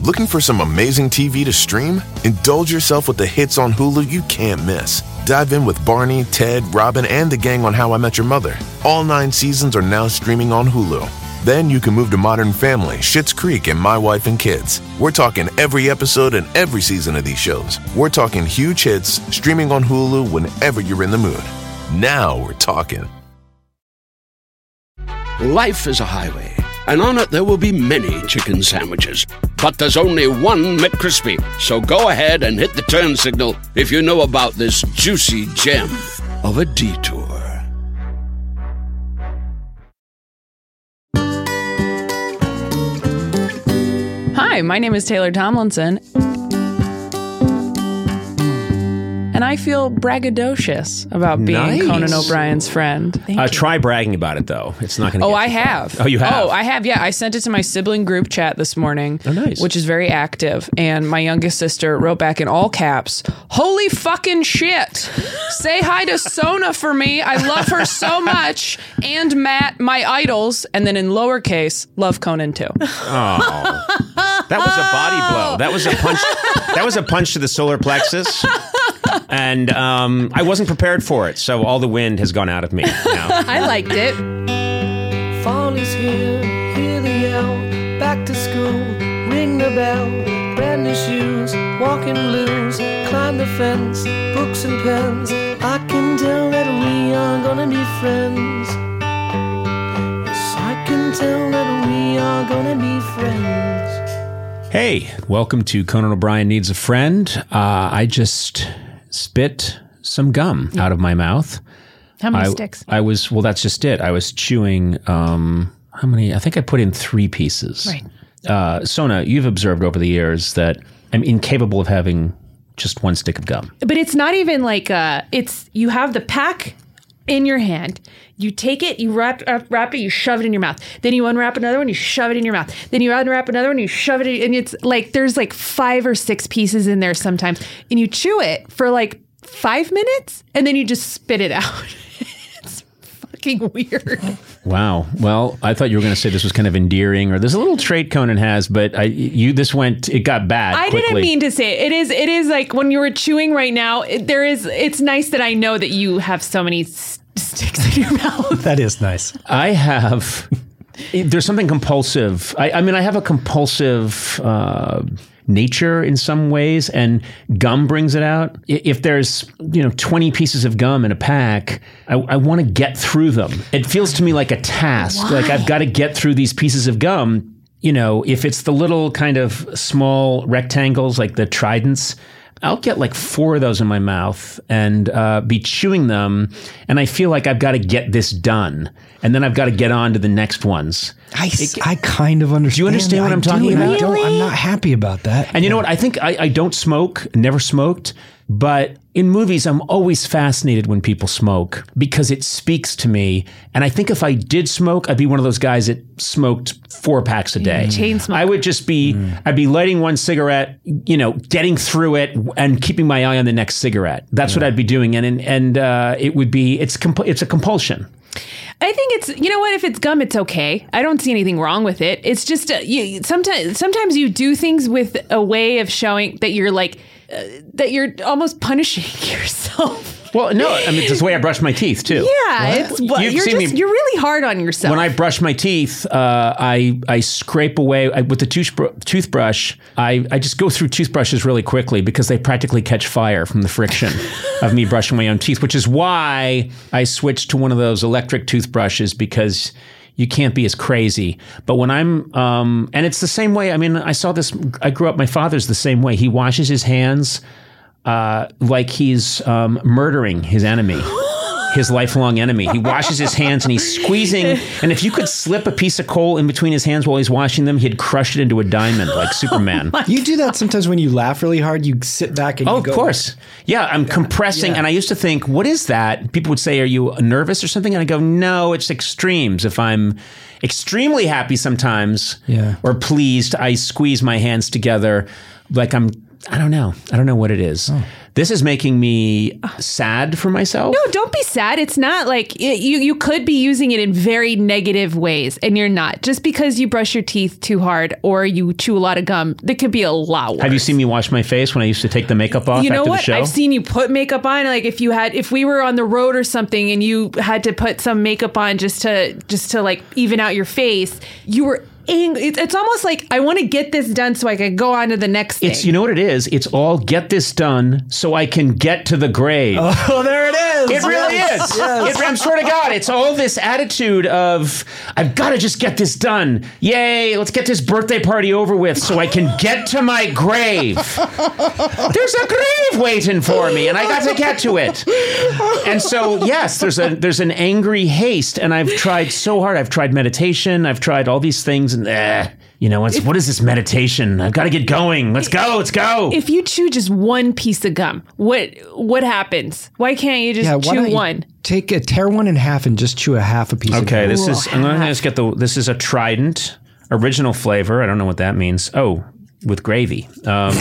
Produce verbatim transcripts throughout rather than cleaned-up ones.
Looking for some amazing T V to stream? Indulge yourself with the hits on Hulu you can't miss. Dive in with Barney, Ted, Robin, and the gang on How I Met Your Mother. All nine seasons are now streaming on Hulu. Then you can move to Modern Family, Schitt's Creek, and My Wife and Kids. We're talking every episode and every season of these shows. We're talking huge hits, streaming on Hulu whenever you're in the mood. Now we're talking. Life is a highway, and on it there will be many chicken sandwiches. But there's only one McCrispy. So go ahead and hit the turn signal if you know about this juicy gem of a detour. Hi, my name is Taylor Tomlinson. And I feel braggadocious about being Nice. Conan O'Brien's friend. Thank Uh, you. try bragging about it, though. It's not going to Oh, get I you far. have. Oh, you have? Oh, I have, yeah. I sent it to my sibling group chat this morning. Oh, nice. Which is very active. And my youngest sister wrote back in all caps, "Holy fucking shit. Say hi to Sona for me. I love her so much. And Matt, my idols." And then in lowercase, love Conan too. Oh. That was a body blow. That was a punch. That was a punch to the solar plexus. And um, I wasn't prepared for it, so all the wind has gone out of me now. I liked it. Fall is here, hear the yell, back to school, ring the bell, brand new shoes, walking blues, climb the fence, books and pens, I can tell that we are gonna be friends. Yes, I can tell that we are gonna be friends. Hey, welcome to Conan O'Brien Needs a Friend. Uh, I just spit some gum out of my mouth. How many I, sticks? I was, well, that's just it. I was chewing, um, how many? I think I put in three pieces. Right. Uh, Sona, you've observed over the years that I'm incapable of having just one stick of gum. But it's not even like, uh, it's, you have the pack in your hand. You take it, you wrap, wrap, wrap it, you shove it in your mouth. Then you unwrap another one, you shove it in your mouth. Then you unwrap another one, you shove it in, and it's like, there's like five or six pieces in there sometimes. And you chew it for like five minutes, and then you just spit it out. It's fucking weird. Wow. Well, I thought you were going to say this was kind of endearing, or there's a little trait Conan has, but I, you, this went, it got bad I quickly. didn't mean to say it. It is, it is like when you were chewing right now, it, there is, it's nice that I know that you have so many st- sticks in your mouth. That is nice. I have, there's something compulsive. I, I mean, I have a compulsive uh, nature in some ways, and gum brings it out. I- If there's, you know, twenty pieces of gum in a pack, I, I want to get through them. It feels to me like a task. Like I've got to get through these pieces of gum. You know, if it's the little kind of small rectangles like the tridents, I'll get like four of those in my mouth and uh, be chewing them. And I feel like I've got to get this done. And then I've got to get on to the next ones. I, s- I kind of understand. Do you understand what I I'm do, talking and I about? don't, I'm not happy about that. And you know what? I think I, I don't smoke, never smoked. But in movies, I'm always fascinated when people smoke because it speaks to me. And I think if I did smoke, I'd be one of those guys that smoked four packs a day. Chain smoker. I would just be, mm. I'd be lighting one cigarette, you know, getting through it and keeping my eye on the next cigarette. That's yeah. what I'd be doing. And, and, and uh, it would be, it's, comp- it's a compulsion. I think it's, you know what, if it's gum, it's okay. I don't see anything wrong with it. It's just, uh, you, sometimes, sometimes you do things with a way of showing that you're like, uh, that you're almost punishing yourself. Well, no, I mean, it's the way I brush my teeth, too. Yeah, it's, well, You've you're seen just, me- you're really hard on yourself. When I brush my teeth, uh, I I scrape away I, with the toothbr- toothbrush. I, I just go through toothbrushes really quickly because they practically catch fire from the friction of me brushing my own teeth, which is why I switched to one of those electric toothbrushes because you can't be as crazy. But when I'm, um, and it's the same way. I mean, I saw this, I grew up, my father's the same way. He washes his hands uh, like he's um, murdering his enemy. His lifelong enemy. He washes his hands and he's squeezing. And if you could slip a piece of coal in between his hands while he's washing them, he'd crush it into a diamond like Superman. Oh you do that sometimes when you laugh really hard. You sit back and oh, you go. Of course. Yeah, I'm yeah. compressing. Yeah. And I used to think, what is that? People would say, are you nervous or something? And I go, no, it's extremes. If I'm extremely happy sometimes yeah. or pleased, I squeeze my hands together like I'm, I don't know. I don't know what it is. Oh. This is making me sad for myself. No, don't be sad. It's not like it, you you could be using it in very negative ways, and you're not. Just because you brush your teeth too hard or you chew a lot of gum, that could be a lot worse. Have you seen me wash my face when I used to take the makeup off You know after what? the show? I've seen you put makeup on. Like if you had, if we were on the road or something, and you had to put some makeup on just to just to like even out your face, you were. It's, it's almost like I want to get this done so I can go on to the next thing. It's, you know what it is? It's all get this done so I can get to the grave. Oh, there it is. It really Yes, is. yes. It, I'm swear to God, it's all this attitude of, I've got to just get this done. Yay, let's get this birthday party over with so I can get to my grave. There's a grave waiting for me, and I got to get to it. And so, yes, there's a there's an angry haste, and I've tried so hard. I've tried meditation. I've tried all these things, and eh, you know, what's, what is this meditation? I've got to get going. Let's go. Let's go. If you chew just one piece of gum, what what happens? Why can't you just Yeah, why chew don't you one? Take a tear one in half and just chew a half a piece. Okay, of this gum. is. I'm going to just get the. This is a Trident original flavor. I don't know what that means. Oh, with gravy. Um,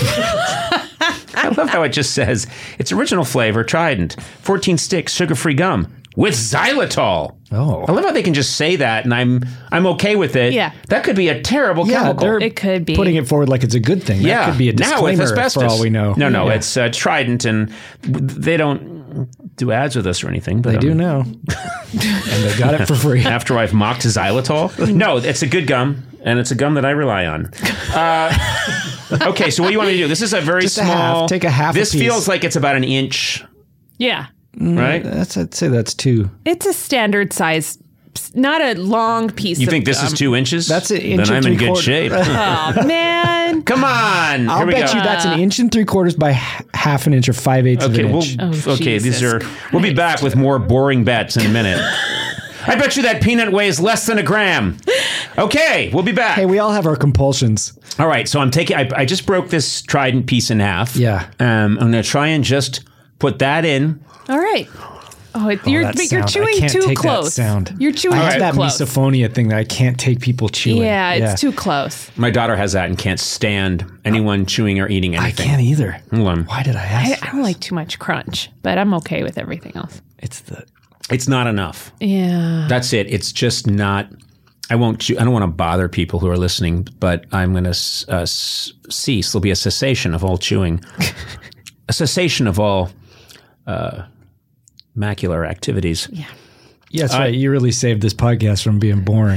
I love how it just says it's original flavor Trident, fourteen sticks, sugar-free gum with xylitol. Oh. I love how they can just say that, and I'm I'm okay with it. Yeah. that could be a terrible Yeah, chemical. they're It could be. putting it forward like it's a good thing. yeah, That could be a now with disclaimer asbestos. for all we know. No, no, Yeah. it's uh, Trident, and they don't do ads with us or anything. But They do um, know. And they got it for free. after I've mocked xylitol. No, it's a good gum, and it's a gum that I rely on. Uh, okay, so what do you want me to do? This is a very Just a small. half. Take a half a This piece. feels like it's about an inch, Yeah, right? That's, I'd say that's two. it's a standard size, not a long piece. You of think this gum. is two inches? That's an inch Then and I'm in three good quarter- shape. Oh man! Come on, I'll here we bet go. you that's an inch and three quarters by h- half an inch or five eighths Okay, of an we'll inch. Oh, okay. These Jesus are. We'll be back with more boring bets in a minute. I bet you that peanut weighs less than a gram. Okay, we'll be back. Hey, we all have our compulsions. All right, so I'm taking. I, I just broke this Trident piece in half. Yeah. Um, I'm gonna try and just put that in. All right. Oh, it, you're that but you're sound. I chewing can't too take that close. sound. You're chewing I too have that close. misophonia thing that I can't take people chewing. Yeah, it's too close. My daughter has that and can't stand anyone chewing or eating I anything. can't either. Hold on. Why did I I, ask? I don't like too much crunch, but I'm okay with everything else. It's the It's not enough. Yeah. That's it. It's just not. I won't. Chew, I don't want to bother people who are listening, but I'm going to uh, cease. There'll be a cessation of all chewing, a cessation of all uh, macular activities. Yeah. Yeah, that's right. You really saved this podcast from being boring.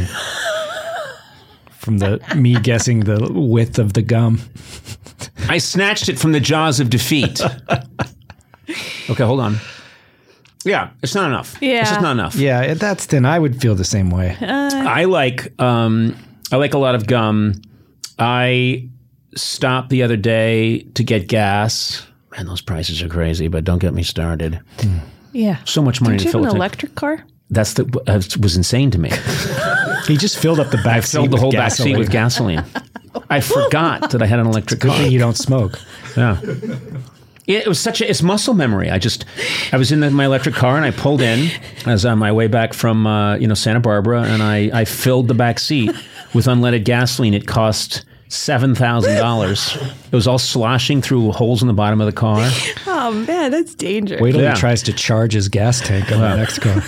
From the me guessing the width of the gum. I snatched it from the jaws of defeat. Okay, hold on. Yeah, it's not enough. Yeah. It's just not enough. Yeah, that's thin. I would feel the same way. I like um, I like a lot of gum. I stopped the other day to get gas. Man, those prices are crazy, but don't get me started. Yeah. So much money Don't to you fill have a an tank. electric car? That's the that was insane to me. He just filled up the back I seat filled the with whole back seat gasoline. with gasoline. I forgot that I had an electric Good car. thing you don't smoke. Yeah. It was such a, it's muscle memory. I just, I was in the, my electric car and I pulled in. I was on my way back from, uh, you know, Santa Barbara, and I, I filled the back seat with unleaded gasoline. It cost seven thousand dollars. It was all sloshing through holes in the bottom of the car. Oh man, that's dangerous. Wait till Yeah. he tries to charge his gas tank on the next car.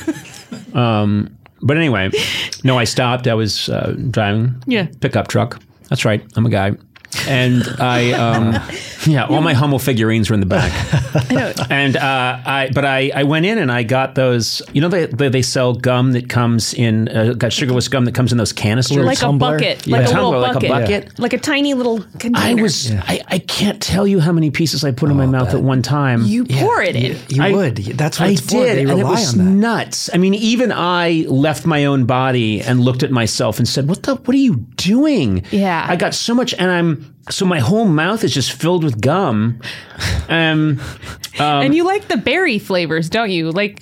But anyway, no, I stopped. I was uh, driving Yeah. pickup truck. That's right. I'm a guy. And I, um, yeah, all my Hummel figurines were in the back. I know. And uh, I, but I, I went in and I got those. You know, they they, they sell gum that comes in, uh, got sugarless gum that comes in those canisters. Like a tumbler? bucket. Yeah. Like a Tumbler, little like a bucket. bucket? Like a tiny little container. I was, I, I can't tell you how many pieces I put in my mouth at one time. You pour it in. You I- would. That's what I it's for. did, They and rely it was on that. nuts. I mean, even I left my own body and looked at myself and said, "What the? What are you doing?" Yeah. I got so much, and I'm so my whole mouth is just filled with gum. Um, and you like the berry flavors, don't you? Like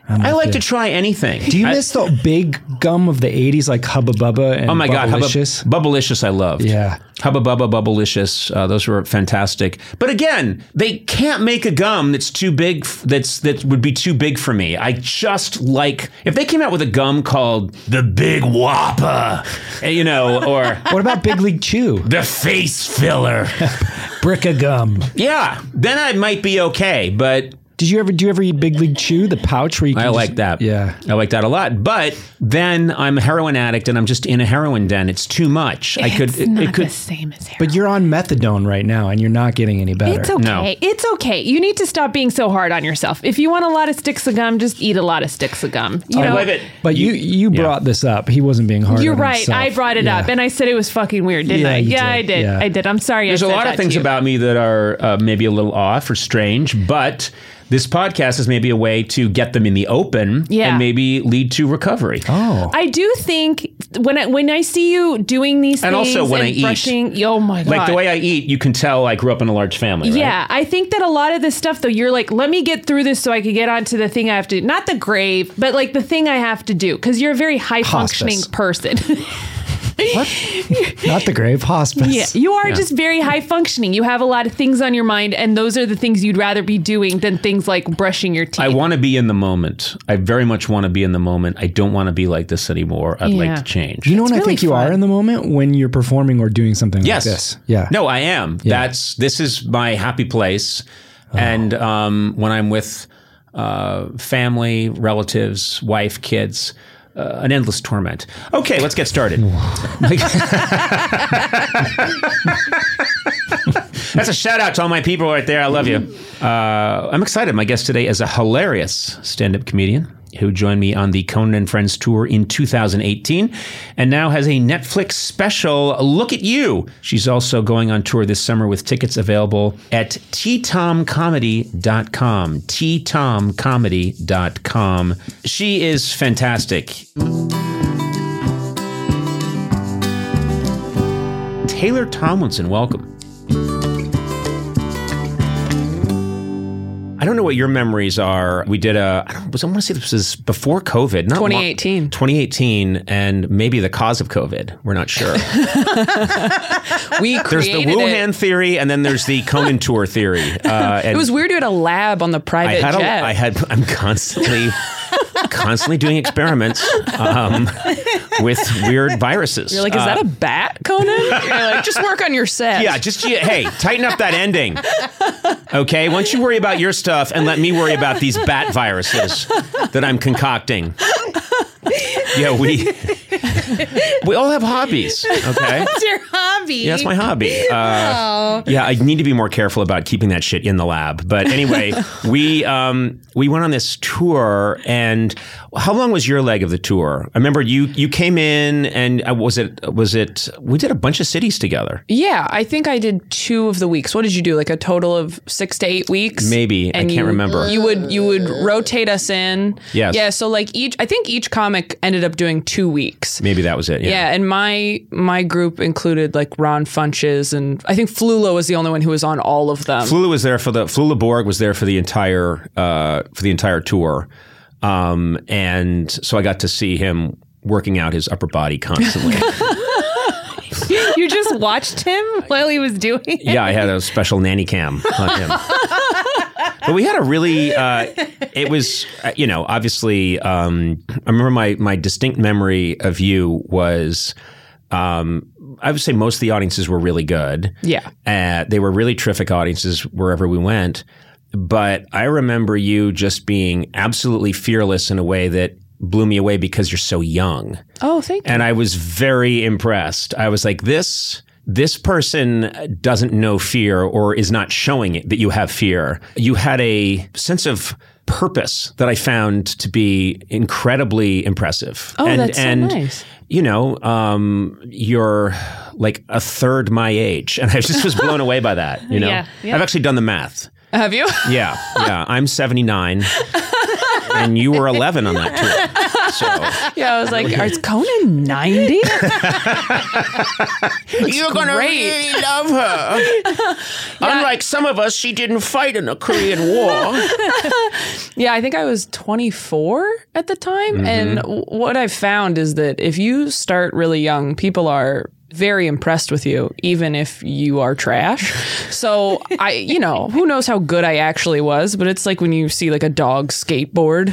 I'm I with like you. to try anything. Do you I- miss the big gum of the eighties, like Hubba Bubba and Oh my God, Hubba, Bubblicious? Bubblicious I loved. Yeah. Hubba Bubba, Bubblicious, uh, those were fantastic. But again, they can't make a gum that's too big, f- that's that would be too big for me. I just like, if they came out with a gum called the Big Whopper, eh, you know, or What about Big League Chew? the Face Filler. Brick of gum. Yeah, then I might be okay, but Did you ever do you ever eat Big League Chew, the pouch where you can I just- like that. Yeah. I like that a lot. But then I'm a heroin addict and I'm just in a heroin den. It's too much. I could, It's it, not it could, the same as heroin. But you're on methadone right now and you're not getting any better. It's okay. No. It's okay. You need to stop being so hard on yourself. If you want a lot of sticks of gum, just eat a lot of sticks of gum. You know, I love it. But you you yeah. brought this up. He wasn't being hard You're on right. himself. I brought it Yeah. up, and I said it was fucking weird, didn't Yeah, I? you Yeah, did. I did. Yeah. I did. I'm sorry. There's I a said lot that of things to you. about me that are uh, maybe a little off or strange, but this podcast is maybe a way to get them in the open Yeah. and maybe lead to recovery. Oh. I do think when I, when I see you doing these And things also when and I eat. brushing, oh my god, Like the way I eat, you can tell I grew up in a large family, right? Yeah, I think that a lot of this stuff, though, you're like, let me get through this so I can get onto the thing I have to do. Not the grave, but like the thing I have to do. Because you're a very high functioning person. Not the grave, hospice. Yeah, you are just very high functioning. You have a lot of things on your mind, and those are the things you'd rather be doing than things like brushing your teeth. I want to be in the moment. I very much want to be in the moment. I don't want to be like this anymore. I'd Yeah. like to change. You know when I really think you fun. are in the moment? When you're performing or doing something Yes. like this. Yeah. No, I am. Yeah. That's this is my happy place. And um, when I'm with uh, family, relatives, wife, kids, uh, an endless torment. Okay, let's get started. That's a shout out to all my people right there. I love you. Uh, I'm excited. My guest today is a hilarious stand-up comedian who joined me on the Conan and Friends tour in two thousand eighteen and now has a Netflix special, Look at You. She's also going on tour this summer with tickets available at t tom comedy dot com. t tom comedy dot com. She is fantastic. Taylor Tomlinson, welcome. I don't know what your memories are. We did a, I don't, I want to say this was before COVID. Not twenty long- eighteen. twenty eighteen, and maybe the cause of COVID. We're not sure. We There's the created Wuhan it. theory, and then there's the Conan tour theory. Uh, and It was weird you had a lab on the I private had, jet. a, I had, I'm constantly, constantly doing experiments um, with weird viruses. You're like, is that a bat, Conan? You're like, just work on your set. Yeah, just, hey, tighten up that ending. Okay? Once you worry about your stuff and let me worry about these bat viruses that I'm concocting. Yeah, we we all have hobbies, okay? What's your hobby? Yeah, that's my hobby. Uh, yeah, I need to be more careful about keeping that shit in the lab. But anyway, we um, we went on this tour, and how long was your leg of the tour? I remember you you came in, and uh, was it was it we did a bunch of cities together. Yeah, I think I did two of the weeks. What did you do? Like a total of six to eight weeks? Maybe. I can't you, remember. You would you would rotate us in. Yes. Yeah. So like each, I think each comic ended up doing two weeks. Maybe that was it. Yeah. Yeah, and my my group included like Ron Funches, and I think Flula was the only one who was on all of them. Flula was there for the Flula Borg was there for the entire uh, for the entire tour, um, and so I got to see him working out his upper body constantly. You just watched him while he was doing it? Yeah, I had a special nanny cam on him. But we had a really, uh, it was, uh, you know, obviously, um, I remember my my distinct memory of you was, um, I would say most of the audiences were really good. Yeah. Uh, they were really terrific audiences wherever we went. But I remember you just being absolutely fearless in a way that blew me away because you're so young. Oh, thank you. And I was very impressed. I was like, this this person doesn't know fear or is not showing it that you have fear. You had a sense of purpose that I found to be incredibly impressive. Oh, and, that's so and, nice. You know, um, you're like a third my age. And I just was blown away by that. You know, Yeah, yeah. I've actually done the math. Have you? Yeah. Yeah. I'm seventy-nine. And you were eleven on that tour. So Yeah, I was like, is Conan ninety? you're gonna great. really love her. Unlike some of us, she didn't fight in the Korean War. Yeah, I think I was twenty-four at the time. Mm-hmm. And w- what I've found is that if you start really young, people are very impressed with you, even if you are trash. So I, you know, who knows how good I actually was, but it's like when you see like a dog skateboard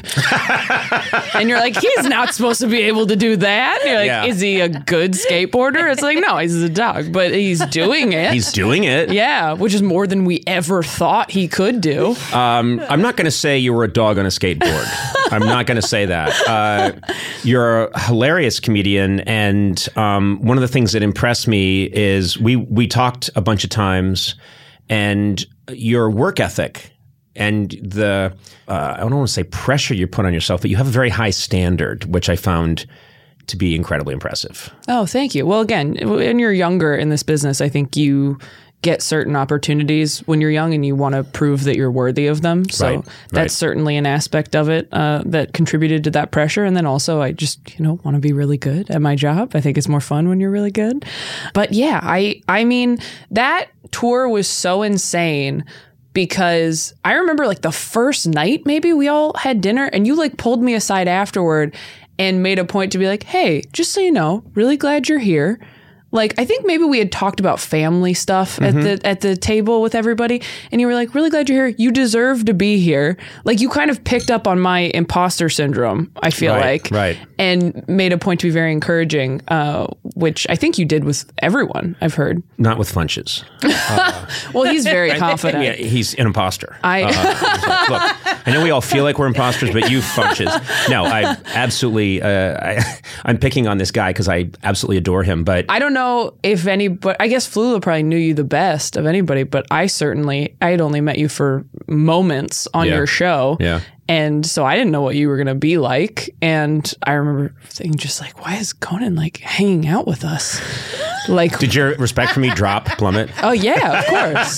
and you're like, he's not supposed to be able to do that. And you're like, Yeah. is he a good skateboarder? It's like, no, he's a dog, but he's doing it. He's doing it. Yeah, which is more than we ever thought he could do. Um, I'm not going to say you were a dog on a skateboard. I'm not going to say that. Uh, you're a hilarious comedian, and um, one of the things that impressed me is we we talked a bunch of times, and your work ethic and the uh, I don't want to say pressure you put on yourself, but you have a very high standard, which I found to be incredibly impressive. Oh, thank you. Well, again, when you're younger in this business, I think you get certain opportunities when you're young and you want to prove that you're worthy of them. So Right, that's right. certainly an aspect of it uh, that contributed to that pressure. And then also I just, you know, want to be really good at my job. I think it's more fun when you're really good. But yeah, I, I mean, that tour was so insane because I remember like the first night, maybe we all had dinner and you like pulled me aside afterward and made a point to be like, hey, just so you know, really glad you're here. Like, I think maybe we had talked about family stuff Mm-hmm. at the at the table with everybody. And you were like, really glad you're here. You deserve to be here. Like, you kind of picked up on my imposter syndrome, I feel Right, like. right. And made a point to be very encouraging, uh, which I think you did with everyone, I've heard. Not with Funches. Well, he's very confident. Yeah, he's an imposter. I- Uh, he's like, look, I know we all feel like we're imposters, but you Funches. No, I absolutely, uh, I, I'm picking on this guy because I absolutely adore him, but I don't know if any, but I guess Flula probably knew you the best of anybody, but I certainly, I had only met you for moments on Yeah. your show. Yeah. And so I didn't know what you were going to be like. And I remember thinking just like, why is Conan like hanging out with us? Like, did your respect for me drop, plummet? oh yeah, of course.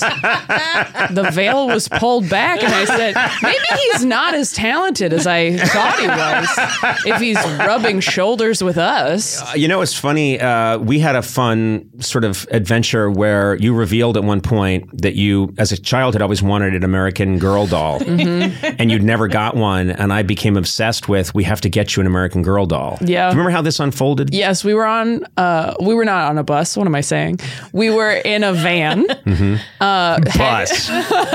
The veil was pulled back and I said, maybe he's not as talented as I thought he was if he's rubbing shoulders with us. You know, it's funny. Uh, we had a fun sort of adventure where you revealed at one point that you, as a child, had always wanted an American Girl doll, Mm-hmm. and you'd never got one. And I became obsessed with, we have to get you an American Girl doll. Yeah. Do you remember how this unfolded? Yes, we were on, uh, we were not on a bus. What am I saying? We were in a van. Bus.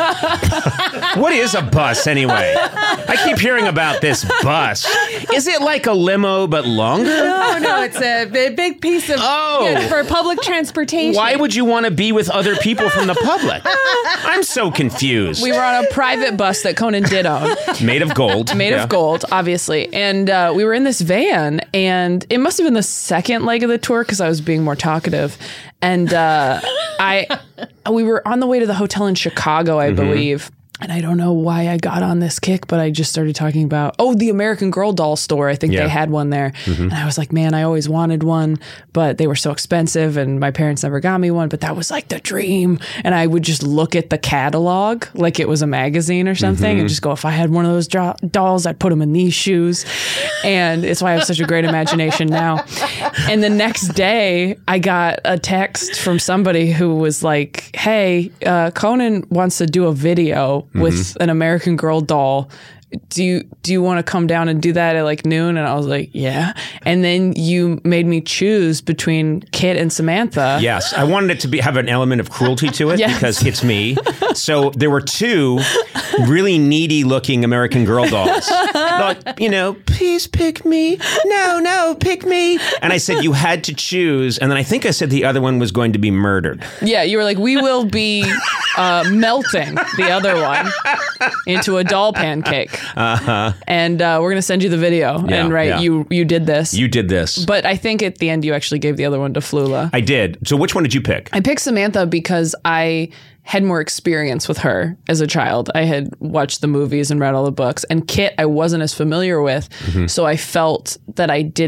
What is a bus anyway? I keep hearing about this bus. Is it like a limo but longer? No, no, it's a big, big piece of Oh. yeah, for public transportation. Why would you want to be with other people from the public? I'm so confused. We were on a private bus that Conan did own, Made of gold. made Yeah. of gold, obviously. And uh, we were in this van, and it must have been the second leg of the tour because I was being more talkative. And uh, I, we were on the way to the hotel in Chicago, I believe. And I don't know why I got on this kick, but I just started talking about, oh, the American Girl doll store. I think Yeah. they had one there. And I was like, man, I always wanted one, but they were so expensive and my parents never got me one. But that was like the dream. And I would just look at the catalog like it was a magazine or something and just go, if I had one of those dro- dolls, I'd put them in these shoes. And it's why I have such a great imagination now. And the next day, I got a text from somebody who was like, hey, uh, Conan wants to do a video with an American Girl doll. Do you do you want to come down and do that at like noon? And I was like, yeah. And then you made me choose between Kit and Samantha. Yes, I wanted it to be have an element of cruelty to it Yes. because it's me. So there were two really needy looking American Girl dolls. Like, you know, please pick me. No, no, pick me. And I said you had to choose. And then I think I said the other one was going to be murdered. Yeah, you were like, we will be uh, melting the other one into a doll pancake. Uh-huh. And uh, we're going to send you the video. Yeah, and right, yeah. you you did this. You did this. But I think at the end you actually gave the other one to Flula. I did. So which one did you pick? I picked Samantha because I had more experience with her as a child. I had watched the movies and read all the books. And Kit I wasn't as familiar with. So I felt that I didn't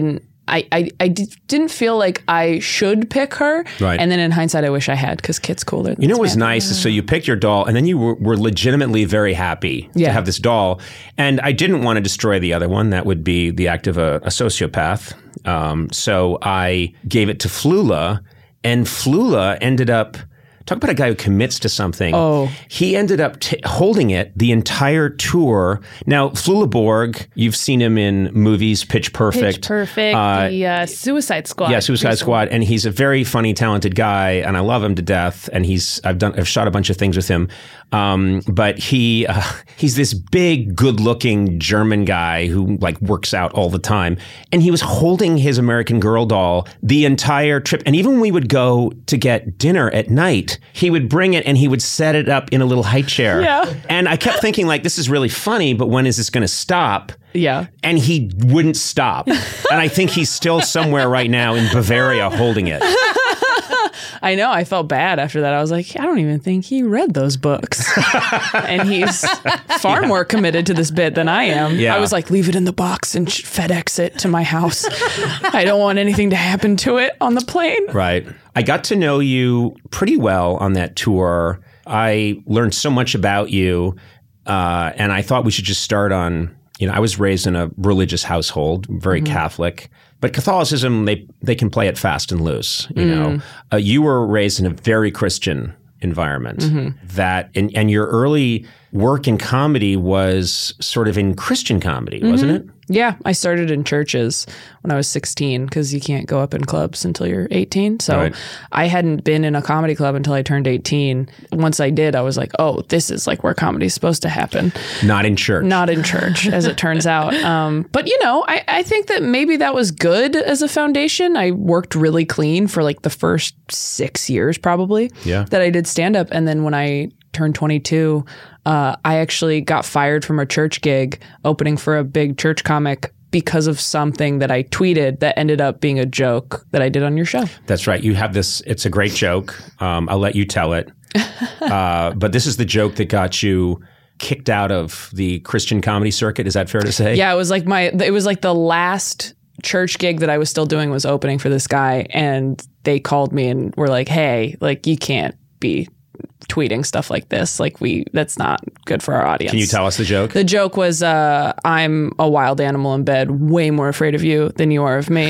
I, I, I d- didn't feel like I should pick her. Right. And then in hindsight, I wish I had because Kit's cooler. Than You know what was Samantha. nice? So you picked your doll, and then you were, were legitimately very happy Yeah. to have this doll. And I didn't want to destroy the other one. That would be the act of a, a sociopath. Um, so I gave it to Flula, and Flula ended up... Talk about a guy who commits to something. Oh. He ended up t- holding it the entire tour. Now, Flula Borg, you've seen him in movies, Pitch Perfect. Pitch Perfect, Uh, the uh, Suicide Squad. Yeah, Suicide Squad, and he's a very funny, talented guy, and I love him to death. And he's I've done I've shot a bunch of things with him, um, but he uh, he's this big, good-looking German guy who like works out all the time, and he was holding his American Girl doll the entire trip. And even when we would go to get dinner at night, he would bring it and he would set it up in a little high chair. Yeah. And I kept thinking like, this is really funny, but when is this going to stop? Yeah. And he wouldn't stop. And I think he's still somewhere right now in Bavaria holding it. I know. I felt bad after that. I was like, I don't even think he read those books. And he's far more committed to this bit than I am. Yeah. I was like, leave it in the box and sh- FedEx it to my house. I don't want anything to happen to it on the plane. Right. I got to know you pretty well on that tour. I learned so much about you, uh, and I thought we should just start on, you know, I was raised in a religious household, very Mm-hmm. Catholic, but Catholicism, they they can play it fast and loose, you Mm. know. Uh, you were raised in a very Christian environment Mm-hmm. that, and, and your early work in comedy was sort of in Christian comedy, wasn't it? Yeah, I started in churches when I was sixteen because you can't go up in clubs until you're eighteen. So Right. I hadn't been in a comedy club until I turned eighteen. Once I did, I was like, oh, this is like where comedy's supposed to happen. Not in church. Not in church, as it turns out. Um, but, you know, I, I think that maybe that was good as a foundation. I worked really clean for like the first six years probably Yeah. that I did stand-up. And then when I turned twenty-two, uh, I actually got fired from a church gig opening for a big church comic because of something that I tweeted that ended up being a joke that I did on your show. That's right. You have this. It's a great joke. Um, I'll let you tell it. Uh, but this is the joke that got you kicked out of the Christian comedy circuit. Is that fair to say? Yeah, it was like my, it was like the last church gig that I was still doing was opening for this guy. And they called me and were like, hey, like you can't be tweeting stuff like this. Like we, that's not good for our audience. Can you tell us the joke? The joke was, uh, I'm a wild animal in bed, way more afraid of you than you are of me.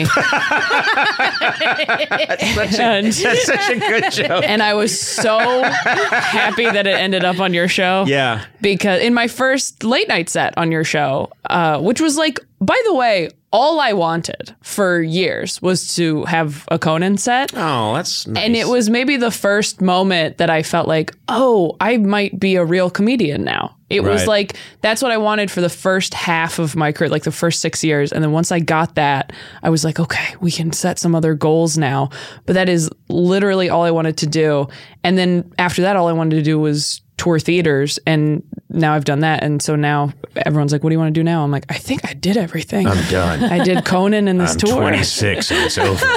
and, That's such a good joke. and I was so happy that it ended up on your show. Yeah. Because in my first late night set on your show, uh, which was like, by the way, all I wanted for years was to have a Conan set. Oh, that's nice. And it was maybe the first moment that I felt like, oh, I might be a real comedian now. It was Right. like, that's what I wanted for the first half of my career, like the first six years. And then once I got that, I was like, okay, we can set some other goals now. But that is literally all I wanted to do. And then after that, all I wanted to do was tour theaters. And now I've done that. And so now everyone's like, what do you want to do now? I'm like, I think I did everything. I'm done. I did Conan in this I'm tour. twenty-six and it's over.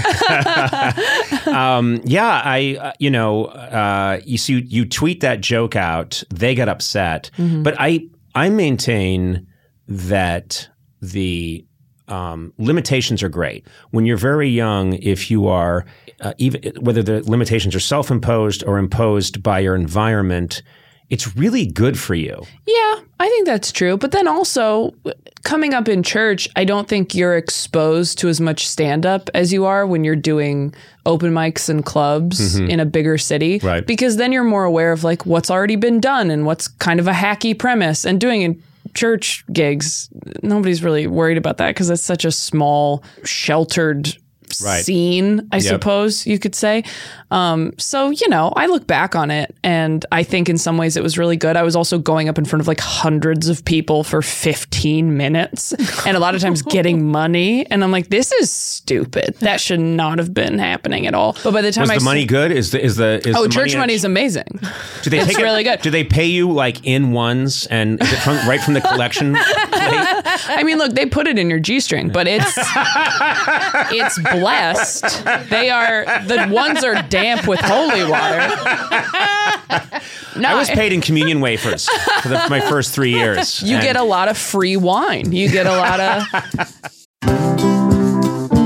um, yeah, I, uh, you know, uh, you see, you tweet that joke out, they get upset, Mm-hmm. but I, I maintain that the um, limitations are great. When you're very young, if you are, uh, even whether the limitations are self-imposed or imposed by your environment, it's really good for you. Yeah, I think that's true. But then also, coming up in church, I don't think you're exposed to as much stand-up as you are when you're doing open mics and clubs in a bigger city. Right. Because then you're more aware of like what's already been done and what's kind of a hacky premise. And doing in church gigs, nobody's really worried about that because it's such a small, sheltered Right. scene, I Yep. suppose you could say. Um, so, you know, I look back on it and I think in some ways it was really good. I was also going up in front of like hundreds of people for fifteen minutes and a lot of times getting money. And I'm like, this is stupid. That should not have been happening at all. But by the time Was I the money good? Is the is the is Oh, the church money money is amazing. Do they It's take it- really good. Do they pay you like in ones and is it from, right from the collection plate? I mean, look, they put it in your G-string, but it's it's blessed. They are the ones are damp with holy water. No, I was paid in communion wafers for the, my first three years. You And get a lot of free wine. You get a lot of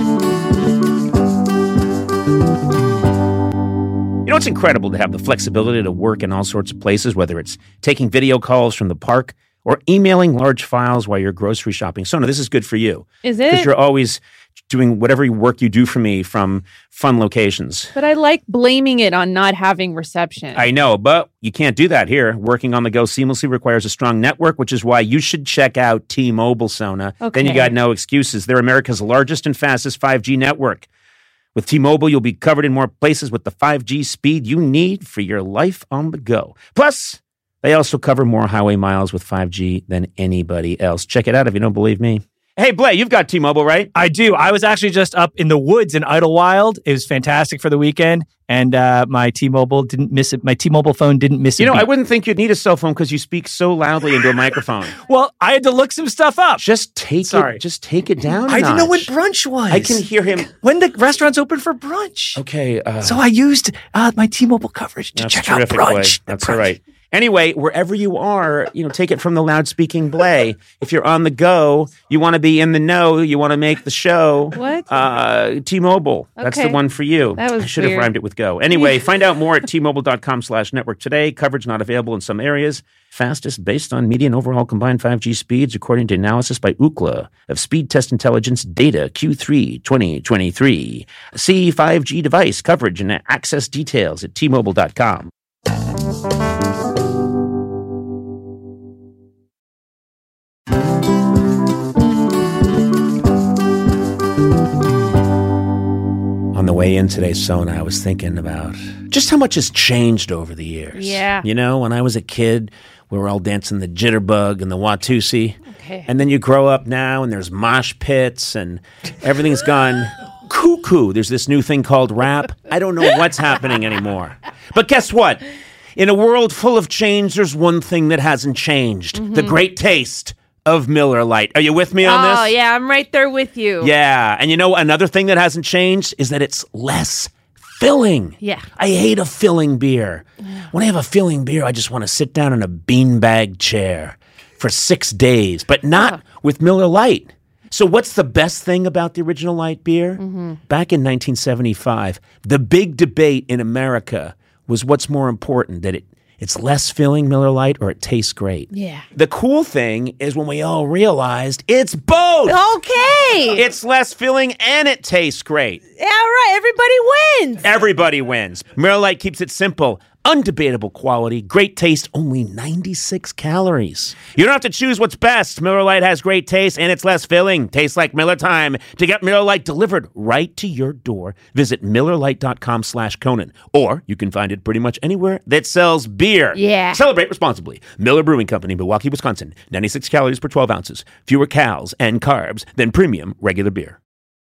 know, it's incredible to have the flexibility to work in all sorts of places, whether it's taking video calls from the park or emailing large files while you're grocery shopping. Sona, this is good for you. Is it? Because you're always doing whatever work you do for me from fun locations. But I like blaming it on not having reception. I know, but you can't do that here. Working on the go seamlessly requires a strong network, which is why you should check out T-Mobile, Sona. Okay. Then you got no excuses. They're America's largest and fastest five G network. With T-Mobile, you'll be covered in more places with the five G speed you need for your life on the go. Plus, they also cover more highway miles with five G than anybody else. Check it out if you don't believe me. Hey, Blay, you've got T-Mobile, right? I do. I was actually just up in the woods in Idlewild. It was fantastic for the weekend, and uh, my T-Mobile didn't miss it. My T-Mobile phone didn't miss it. You know, I wouldn't think you'd need a cell phone because you speak so loudly into a microphone. Well, I had to look some stuff up. Just take Sorry. it. Just take it down. a I didn't know when notch. brunch was. I can hear him. when the restaurant's open for brunch. Okay. Uh, So I used uh, my T-Mobile coverage to that's check out terrific, brunch. Blay. The That's brunch. all right. Anyway, wherever you are, you know, take it from the loud-speaking Blay. If you're on the go, you want to be in the know, you want to make the show. What? Uh, T-Mobile. That's the Okay. one for you. That was I should have weird. rhymed it with go. Anyway, find out more at T-Mobile.com slash network today. Coverage not available in some areas. Fastest based on median overall combined five G speeds, according to analysis by Ookla of Speed Test Intelligence data Q three twenty twenty-three. See five G device coverage and access details at T Mobile dot com. On the way in today, Sona, I was thinking about just how much has changed over the years. Yeah. You know, when I was a kid, we were all dancing the jitterbug and the Watusi. Okay. And then you grow up now and there's mosh pits and everything's gone cuckoo. There's this new thing called rap. I don't know what's happening anymore. But guess what? In a world full of change, there's one thing that hasn't changed. Mm-hmm. The great taste of Miller Lite. Are you with me on this? Oh, yeah, I'm right there with you. Yeah, and you know, another thing that hasn't changed is that it's less filling. Yeah. I hate a filling beer. When I have a filling beer, I just want to sit down in a beanbag chair for six days, but not with Miller Lite. So what's the best thing about the original light beer? Back in nineteen seventy-five, the big debate in America was what's more important, that it it's less filling, Miller Lite, or it tastes great. Yeah. The cool thing is when we all realized it's both. Okay. It's less filling and it tastes great. Yeah, right. Everybody wins. Everybody wins. Miller Lite keeps it simple. Undebatable quality, great taste, only ninety-six calories. You don't have to choose what's best. Miller Lite has great taste and it's less filling. Tastes like Miller time. To get Miller Lite delivered right to your door, visit MillerLite.com slash Conan. Or you can find it pretty much anywhere that sells beer. Yeah. Celebrate responsibly. Miller Brewing Company, Milwaukee, Wisconsin. ninety-six calories per twelve ounces. Fewer calories and carbs than premium regular beer.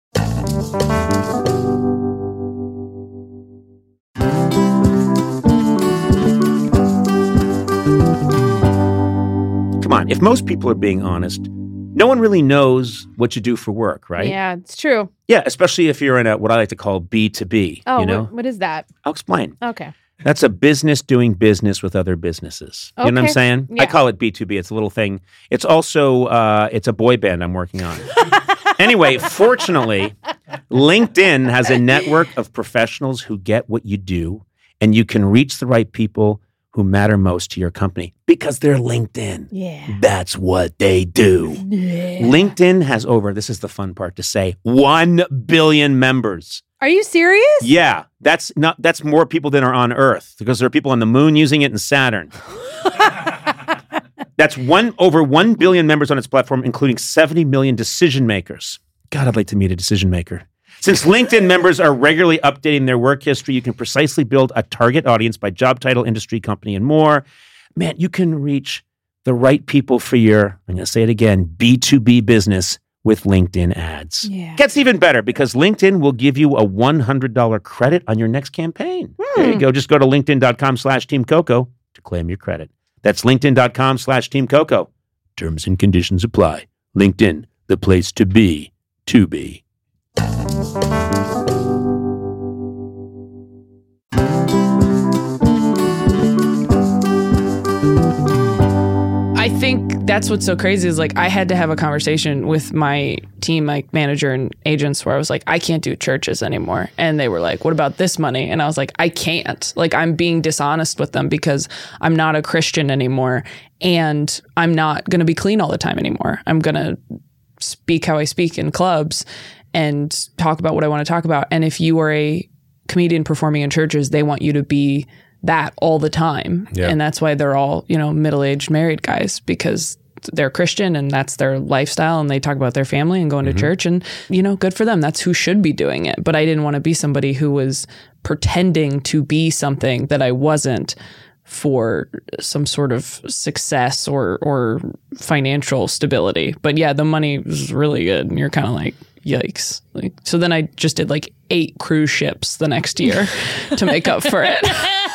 Come on, if most people are being honest, no one really knows what you do for work, right? Yeah, it's true. Yeah, especially if you're in a what I like to call B two B. Oh, you know? what, what is that? I'll explain. Okay. That's a business doing business with other businesses. You know what I'm Okay. saying? Yeah. I call it B two B. It's a little thing. It's also uh, it's a boy band I'm working on. Anyway, fortunately, LinkedIn has a network of professionals who get what you do, and you can reach the right people who matter most to your company because they're LinkedIn. Yeah. That's what they do. LinkedIn has over, this is the fun part to say, one billion members. Are you serious? Yeah, that's not that's more people than are on Earth because there are people on the moon using it and Saturn. That's one over one billion members on its platform, including seventy million decision makers. God, I'd like to meet a decision maker. Since LinkedIn members are regularly updating their work history, you can precisely build a target audience by job title, industry, company, and more. Man, you can reach the right people for your, I'm going to say it again, B two B business with LinkedIn ads. Yeah. Gets even better because LinkedIn will give you a one hundred dollars credit on your next campaign. There you go. Just go to linkedin.com slash Team Coco to claim your credit. That's linkedin.com slash Team Coco. Terms and conditions apply. LinkedIn, the place to be, to be. I think that's what's so crazy is like I had to have a conversation with my team, my manager and agents, where I was like, I can't do churches anymore. And they were like, what about this money? And I was like, I can't. Like, I'm being dishonest with them because I'm not a Christian anymore. And I'm not going to be clean all the time anymore. I'm going to speak how I speak in clubs and talk about what I want to talk about. And if you are a comedian performing in churches, they want you to be that all the time. Yeah. And that's why they're all, you know, middle-aged married guys, because they're Christian and that's their lifestyle and they talk about their family and going mm-hmm. to church and, you know, good for them. That's who should be doing it. But I didn't want to be somebody who was pretending to be something that I wasn't for some sort of success or or financial stability. But yeah, the money was really good. And you're kind of like, yikes. Like, so then I just did like eight cruise ships the next year to make up for it.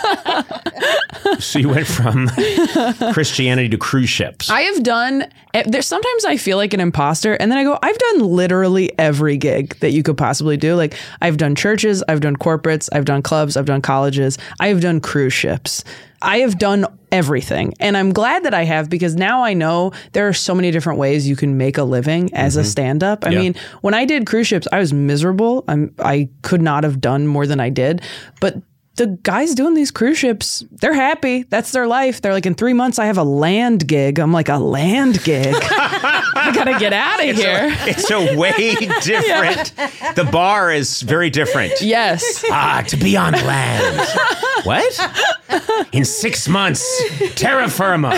So you went from Christianity to cruise ships. I have done, there's sometimes I feel like an imposter and then I go, I've done literally every gig that you could possibly do. Like I've done churches, I've done corporates, I've done clubs, I've done colleges, I have done cruise ships. I have done everything. And I'm glad that I have, because now I know there are so many different ways you can make a living as mm-hmm. a stand-up. I yeah. mean, when I did cruise ships, I was miserable. I'm, I could not have done more than I did. But the guys doing these cruise ships, they're happy. That's their life. They're like, in three months, I have a land gig. I'm like, a land gig? I got to get out of it's here. A, it's a way different. Yeah. The bar is very different. Yes. Ah, to be on land. What? In six months, terra firma.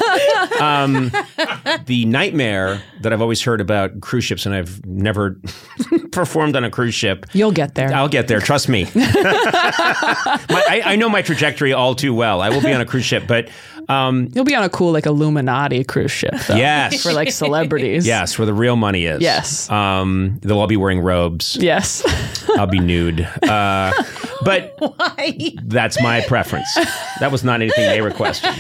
Um, the nightmare that I've always heard about cruise ships, and I've never performed on a cruise ship. You'll get there. I'll get there. Trust me. My, I, I know my trajectory all too well. I will be on a cruise ship, but um, you'll be on a cool like Illuminati cruise ship, though. Yes, for like celebrities. Yes, where the real money is. Yes, um, they'll all be wearing robes. Yes, I'll be nude. Uh, but why? That's my preference. That was not anything they requested.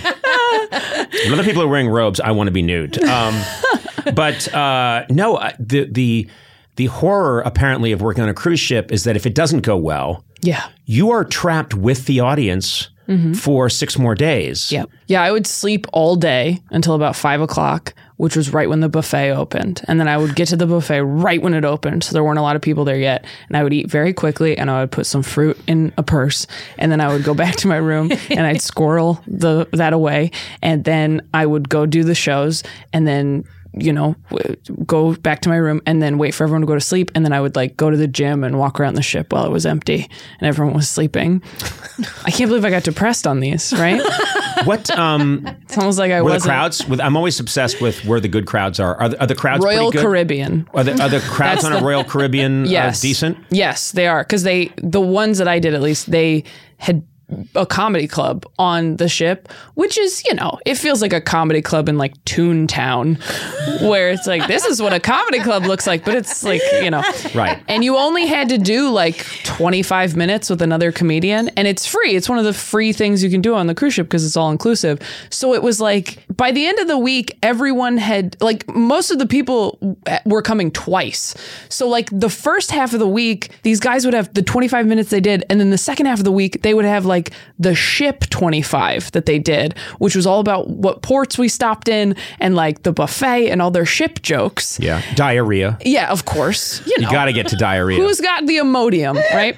When other people are wearing robes, I want to be nude. Um, but uh, no, the the the horror apparently of working on a cruise ship is that if it doesn't go well, yeah, you are trapped with the audience mm-hmm. for six more days. Yeah. Yeah, I would sleep all day until about five o'clock, which was right when the buffet opened. And then I would get to the buffet right when it opened. So there weren't a lot of people there yet. And I would eat very quickly and I would put some fruit in a purse. And then I would go back to my room and I'd squirrel the that away. And then I would go do the shows and then, you know, go back to my room and then wait for everyone to go to sleep. And then I would like go to the gym and walk around the ship while it was empty and everyone was sleeping. I can't believe I got depressed on these, right? What, um, it's almost like I were wasn't. the crowds, with, I'm always obsessed with where the good crowds are. Are the, are the crowds Royal pretty good? Caribbean. Are the, are the crowds on the, a Royal Caribbean yes. uh, decent? Yes, they are. Because they, the ones that I did at least, they had a comedy club on the ship, which is, you know, it feels like a comedy club in like Toontown, where it's like, this is what a comedy club looks like, but it's like, you know. Right. And you only had to do like twenty-five minutes with another comedian, and it's free. It's one of the free things you can do on the cruise ship because it's all inclusive. So it was like, by the end of the week, everyone had, like, most of the people were coming twice. So like the first half of the week, these guys would have the twenty-five minutes they did, and then the second half of the week, they would have like the ship twenty-five that they did, which was all about what ports we stopped in and like the buffet and all their ship jokes. Yeah. Diarrhea. Yeah, of course. You know. You got to get to diarrhea. Who's got the Imodium, right?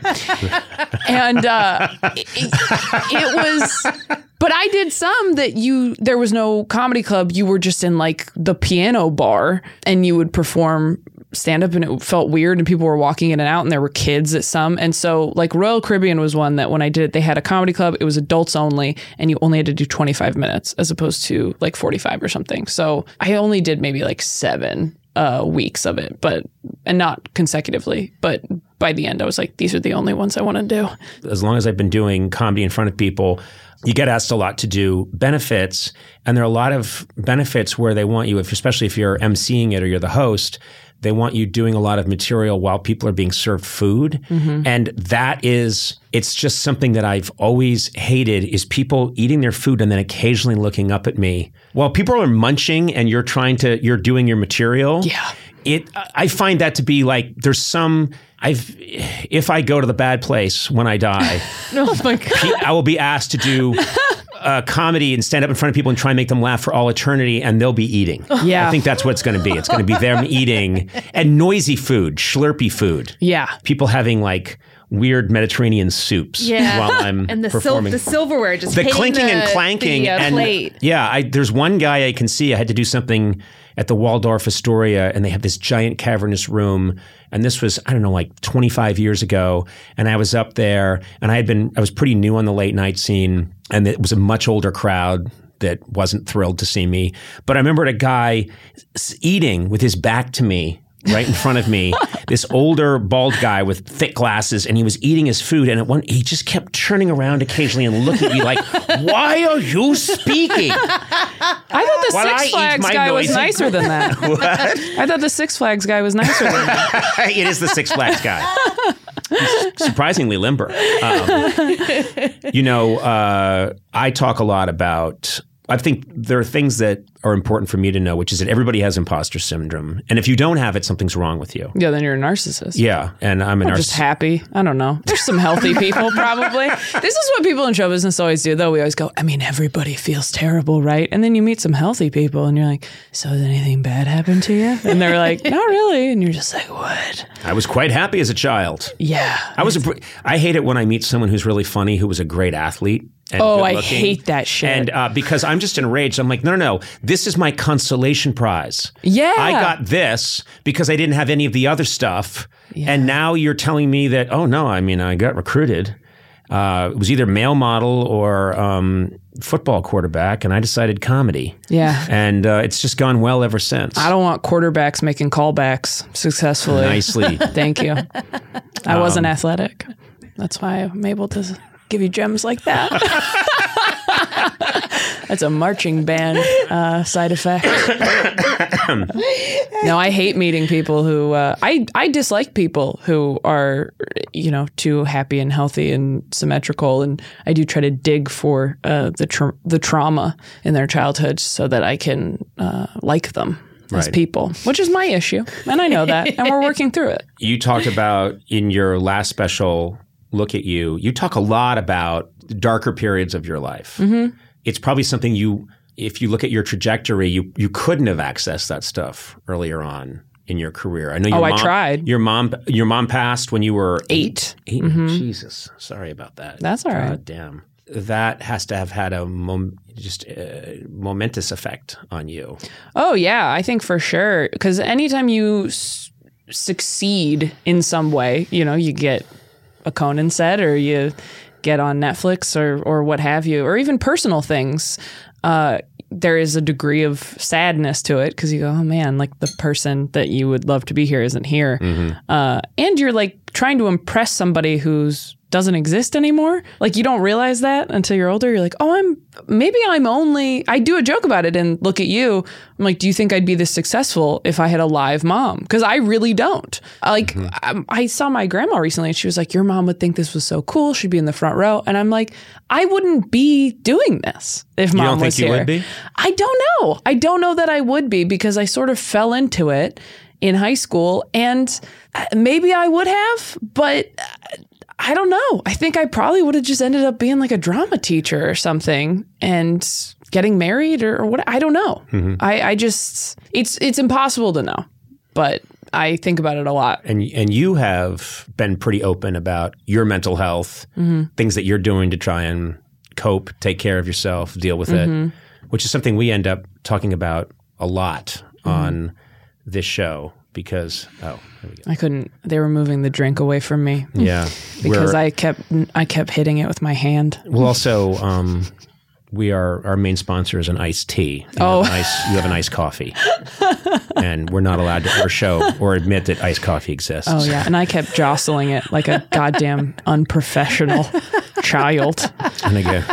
And uh, it, it was, but I did some that you, there was no comedy club. You were just in like the piano bar and you would perform stand up and it felt weird and people were walking in and out and there were kids at some. And so like Royal Caribbean was one that when I did it, they had a comedy club. It was adults only and you only had to do twenty-five minutes as opposed to like forty-five or something. So I only did maybe like seven uh, weeks of it, but and not consecutively. But by the end, I was like, these are the only ones I want to do. As long as I've been doing comedy in front of people, you get asked a lot to do benefits. And there are a lot of benefits where they want you, if especially if you're emceeing it or you're the host, they want you doing a lot of material while people are being served food. Mm-hmm. And that is, it's just something that I've always hated is people eating their food and then occasionally looking up at me. While people are munching and you're trying to, you're doing your material. Yeah. It, I find that to be like, there's some, I've, if I go to the bad place when I die, oh my God. I will be asked to do uh, comedy and stand up in front of people and try and make them laugh for all eternity, and they'll be eating. Yeah. I think that's what it's going to be. It's going to be them eating and noisy food, slurpy food. Yeah. People having like weird Mediterranean soups Yeah. while I'm And the, sil- performing. the silverware just the hitting clinking the, and clanking the, uh, and plate. yeah, I, there's one guy I can see. I had to do something at the Waldorf Astoria, and they have this giant cavernous room. And this was, I don't know, like twenty-five years ago. And I was up there, and I had been, I was pretty new on the late night scene, and it was a much older crowd that wasn't thrilled to see me. But I remembered a guy eating with his back to me right in front of me, this older bald guy with thick glasses, and he was eating his food, and at one he just kept turning around occasionally and looking at me like, why are you speaking? I thought the While I Six eat Flags my guy was noisy- nicer than that. What? I thought the Six Flags guy was nicer than that. It is the Six Flags guy. He's surprisingly limber. Um, you know, uh, I talk a lot about, I think there are things that are important for me to know, which is that everybody has imposter syndrome. And if you don't have it, something's wrong with you. Yeah, then you're a narcissist. Yeah, and I'm a Or narcissist. just happy. I don't know. There's some healthy people probably. This is what people in show business always do, though. We always go, I mean, everybody feels terrible, right? And then you meet some healthy people and you're like, so did anything bad happen to you? And they're like, not really. And you're just like, what? I was quite happy as a child. Yeah. I was. A, br- I hate it when I meet someone who's really funny, who was a great athlete. And Oh, I good-looking. hate that shit. And uh, because I'm just enraged, I'm like, no, no, no. This is my consolation prize. Yeah. I got this because I didn't have any of the other stuff. And now you're telling me that, oh, no, I mean, I got recruited. Uh, it was either male model or um, football quarterback, and I decided comedy. Yeah. And uh, it's just gone well ever since. I don't want quarterbacks making callbacks successfully. Nicely. Thank you. I wasn't athletic. That's why I'm able to give you gems like that. That's a marching band uh, side effect. No, I hate meeting people who uh, I I dislike people who are, you know, too happy and healthy and symmetrical, and I do try to dig for uh, the tra- the trauma in their childhood so that I can uh, like them as Right. people, which is my issue, and I know that, and we're working through it. You talked about in your last special, Look at You, you talk a lot about darker periods of your life. Mm-hmm. It's probably something you, if you look at your trajectory, you you couldn't have accessed that stuff earlier on in your career. I know. Your Oh, I mom, tried. Your mom, your mom passed when you were Eight. Eight. Mm-hmm. Jesus, sorry about that. That's all right. God damn. That has to have had a mom, just a momentous effect on you. Oh, yeah, I think for sure. Because anytime you s- succeed in some way, you know, you get a Conan set or you get on Netflix or, or what have you, or even personal things, uh, there is a degree of sadness to it because you go, oh, man, like the person that you would love to be here isn't here. Mm-hmm. Uh, and you're like trying to impress somebody who's doesn't exist anymore. Like you don't realize that until you're older. You're like, oh, I'm maybe I'm only, I do a joke about it and Look at You. I'm like, do you think I'd be this successful if I had a live mom? Because I really don't. Like I, I saw my grandma recently and she was like, your mom would think this was so cool. She'd be in the front row. And I'm like, I wouldn't be doing this if You mom don't think was you here. would be? I don't know. I don't know that I would be because I sort of fell into it in high school and maybe I would have, but I don't know. I think I probably would have just ended up being like a drama teacher or something and getting married or, or what. I don't know. Mm-hmm. I, I just, it's, it's impossible to know, but I think about it a lot. And and you have been pretty open about your mental health, Mm-hmm. things that you're doing to try and cope, take care of yourself, deal with Mm-hmm. it, which is something we end up talking about a lot Mm-hmm. on this show because, oh, there we go. I couldn't, they were moving the drink away from me Yeah. because We're- I kept, I kept hitting it with my hand. Well, also, um, we are our main sponsor is an iced tea. You Oh. have an ice, you have an iced coffee, and we're not allowed to ever show or admit that iced coffee exists. Oh yeah. And I kept jostling it like a goddamn unprofessional child. And I go,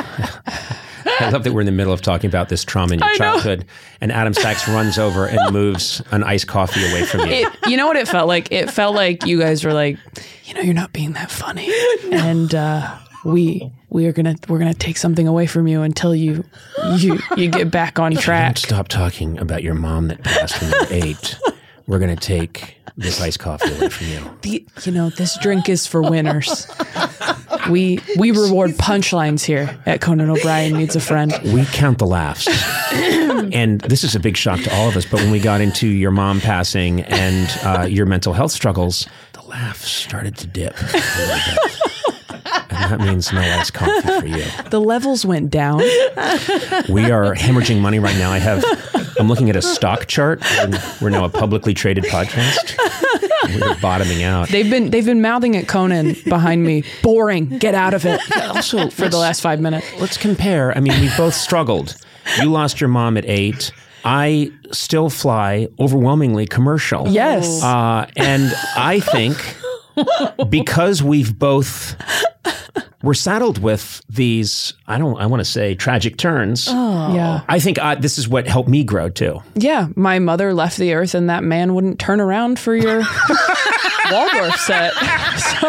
I love that we're in the middle of talking about this trauma in your I know. childhood, and Adam Sachs runs over and moves an iced coffee away from you. It, you know what it felt like? It felt like you guys were like, you know, you're not being that funny, and uh, we we are gonna we're gonna take something away from you until you you you get back on Don't track. stop talking about your mom that passed when you were eight. We're going to take this iced coffee away from you. The, you know, this drink is for winners. We We reward punchlines here at Conan O'Brien Needs a Friend. We count the laughs. And this is a big shock to all of us, but when we got into your mom passing and uh, your mental health struggles, the laughs started to dip a little bit. And that means no iced coffee for you. The levels went down. We are hemorrhaging money right now. I have, I'm looking at a stock chart, and we're now a publicly traded podcast. We're bottoming out. They've been they've been mouthing at Conan behind me. Boring. Get out of it. Also, for the last five minutes. Let's compare. I mean, we both struggled. You lost your mom at eight. I still fly overwhelmingly commercial. Yes. Uh, and I think because we've both we're saddled with these, I don't, I want to say tragic turns. Oh. Yeah. I think I, this is what helped me grow too. Yeah. My mother left the earth and that man wouldn't turn around for your Waldorf set. So,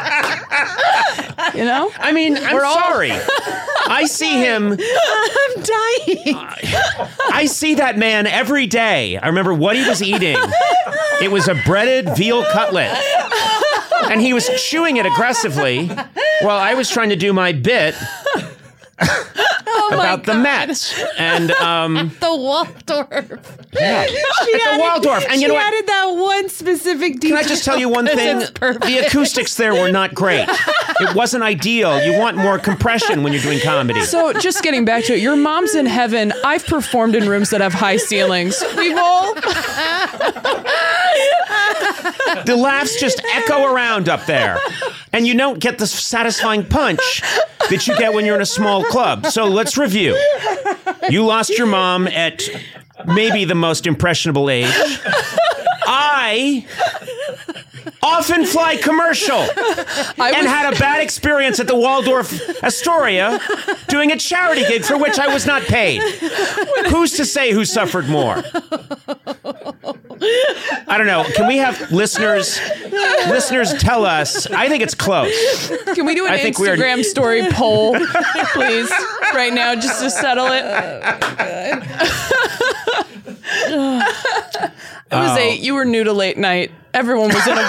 you know? I mean, I'm We're all- sorry. I see him. I'm dying. I see that man every day. I remember what he was eating. It was a breaded veal cutlet. And he was chewing it aggressively while I was trying to do my bit Oh about the Mets. And um, the Waldorf. Yeah. She At the Waldorf. And she you know what? added that one specific detail. Can I just tell you one thing? The acoustics there were not great. It wasn't ideal. You want more compression when you're doing comedy. So just getting back to it, your mom's in heaven. I've performed in rooms that have high ceilings. We've all... The laughs just echo around up there. And you don't get the satisfying punch that you get when you're in a small club. So let's review. You lost your mom at maybe the most impressionable age. I often fly commercial I and was- had a bad experience at the Waldorf Astoria doing a charity gig for which I was not paid. Who's to say who suffered more? I don't know. Can we have listeners listeners tell us? I think it's close. Can we do an I think we're- Instagram story poll, please, right now, just to settle it? It was Oh. eight. You were new to late night. Everyone was in a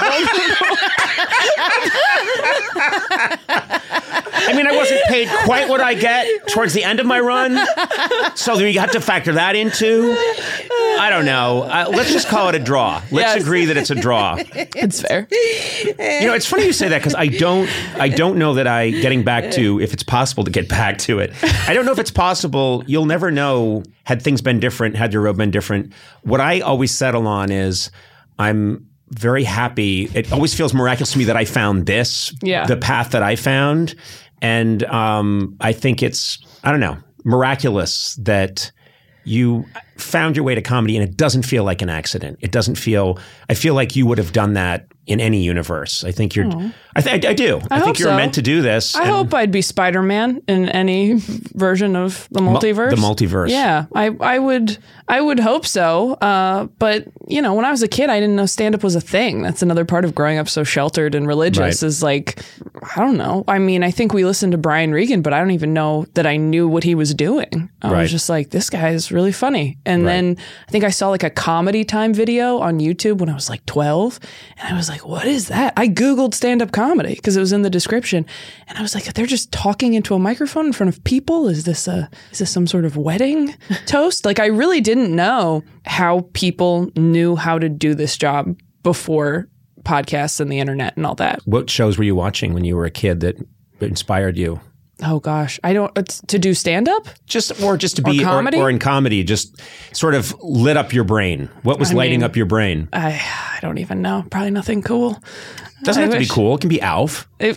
I mean, I wasn't paid quite what I get towards the end of my run, so you have to factor that into. I don't know. Uh, let's just call it a draw. Let's Yes. agree that it's a draw. It's fair. You know, it's funny you say that because I don't, I don't know that I getting back to if it's possible to get back to it. I don't know if it's possible. You'll never know. Had things been different, had your road been different. What I always settle on is I'm very happy. It always feels miraculous to me that I found this, Yeah. the path that I found, and um, I think it's, I don't know, miraculous that you found your way to comedy, and it doesn't feel like an accident. It doesn't feel. I feel like you would have done that in any universe. I think you're. I, th- I, I do. I, I think hope you're so. meant to do this. I and hope I'd be Spider-Man in any version of the multiverse. the multiverse. Yeah, I, I would I would hope so. Uh, but you know, when I was a kid, I didn't know stand-up was a thing. That's another part of growing up so sheltered and religious. Right. Is like, I don't know. I mean, I think we listened to Brian Regan, but I don't even know that I knew what he was doing. I Right. was just like, this guy is really funny. And Right. then I think I saw like a Comedy Time video on YouTube when I was like twelve, and I was like, what is that? I Googled stand-up comedy because it was in the description, and I was like, they're just talking into a microphone in front of people. Is this a is this some sort of wedding toast? Like, I really didn't know how people knew how to do this job before podcasts and the internet and all that. What shows were you watching when you were a kid that inspired you? Oh gosh, I don't it's, to do stand-up. Just or just to Or be or, comedy? or in comedy, just sort of lit up your brain. What was I lighting mean, up your brain? I I don't even know. Probably nothing cool. Doesn't I have to wish- be cool. It can be Alf. If-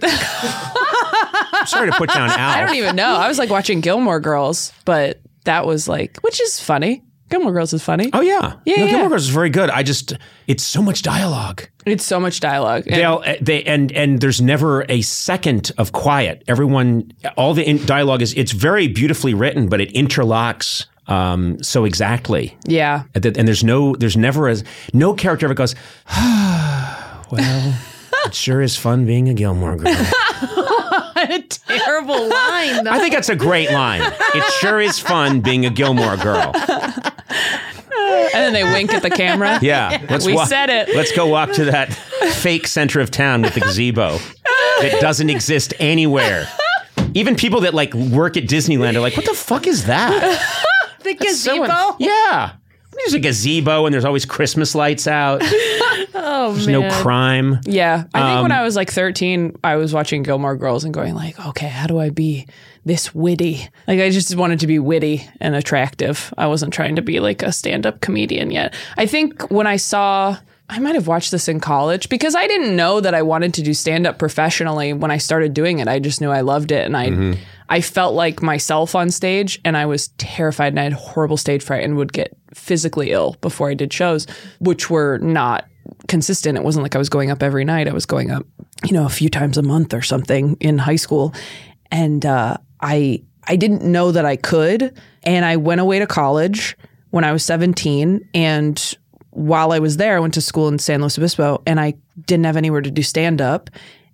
I'm sorry to put down Alf. I don't even know. I was like watching Gilmore Girls, but that was like, which is funny. Gilmore Girls is funny. Oh yeah, Yeah, No, yeah. Gilmore Girls is very good. I just it's so much dialogue. It's so much dialogue. And- They'll, they and and there's never a second of quiet. Everyone, all the in, dialogue is it's very beautifully written, but it interlocks um, so exactly. yeah. And th- and there's no there's never a no character ever goes. Well, it sure is fun being a Gilmore Girl. What a terrible line. Though. I think that's a great line. It sure is fun being a Gilmore Girl. And then they wink at the camera. Yeah, let's We wa- said it. Let's go walk to that fake center of town with the gazebo that doesn't exist anywhere. Even people that like work at Disneyland are like, what the fuck is that? The gazebo? So, yeah. There's a gazebo and there's always Christmas lights out. Oh, There's man. no crime. Yeah. I think Um, when I was like thirteen, I was watching Gilmore Girls and going like, okay, how do I be this witty? Like I just wanted to be witty and attractive. I wasn't trying to be like a stand-up comedian yet. I think when I saw, I might have watched this in college because I didn't know that I wanted to do stand-up professionally when I started doing it. I just knew I loved it and I Mm-hmm. I felt like myself on stage and I was terrified and I had horrible stage fright and would get physically ill before I did shows, which were not consistent. It wasn't like I was going up every night. I was going up, you know, a few times a month or something in high school. And uh, I I didn't know that I could. And I went away to college when I was seventeen. And while I was there, I went to school in San Luis Obispo and I didn't have anywhere to do stand-up.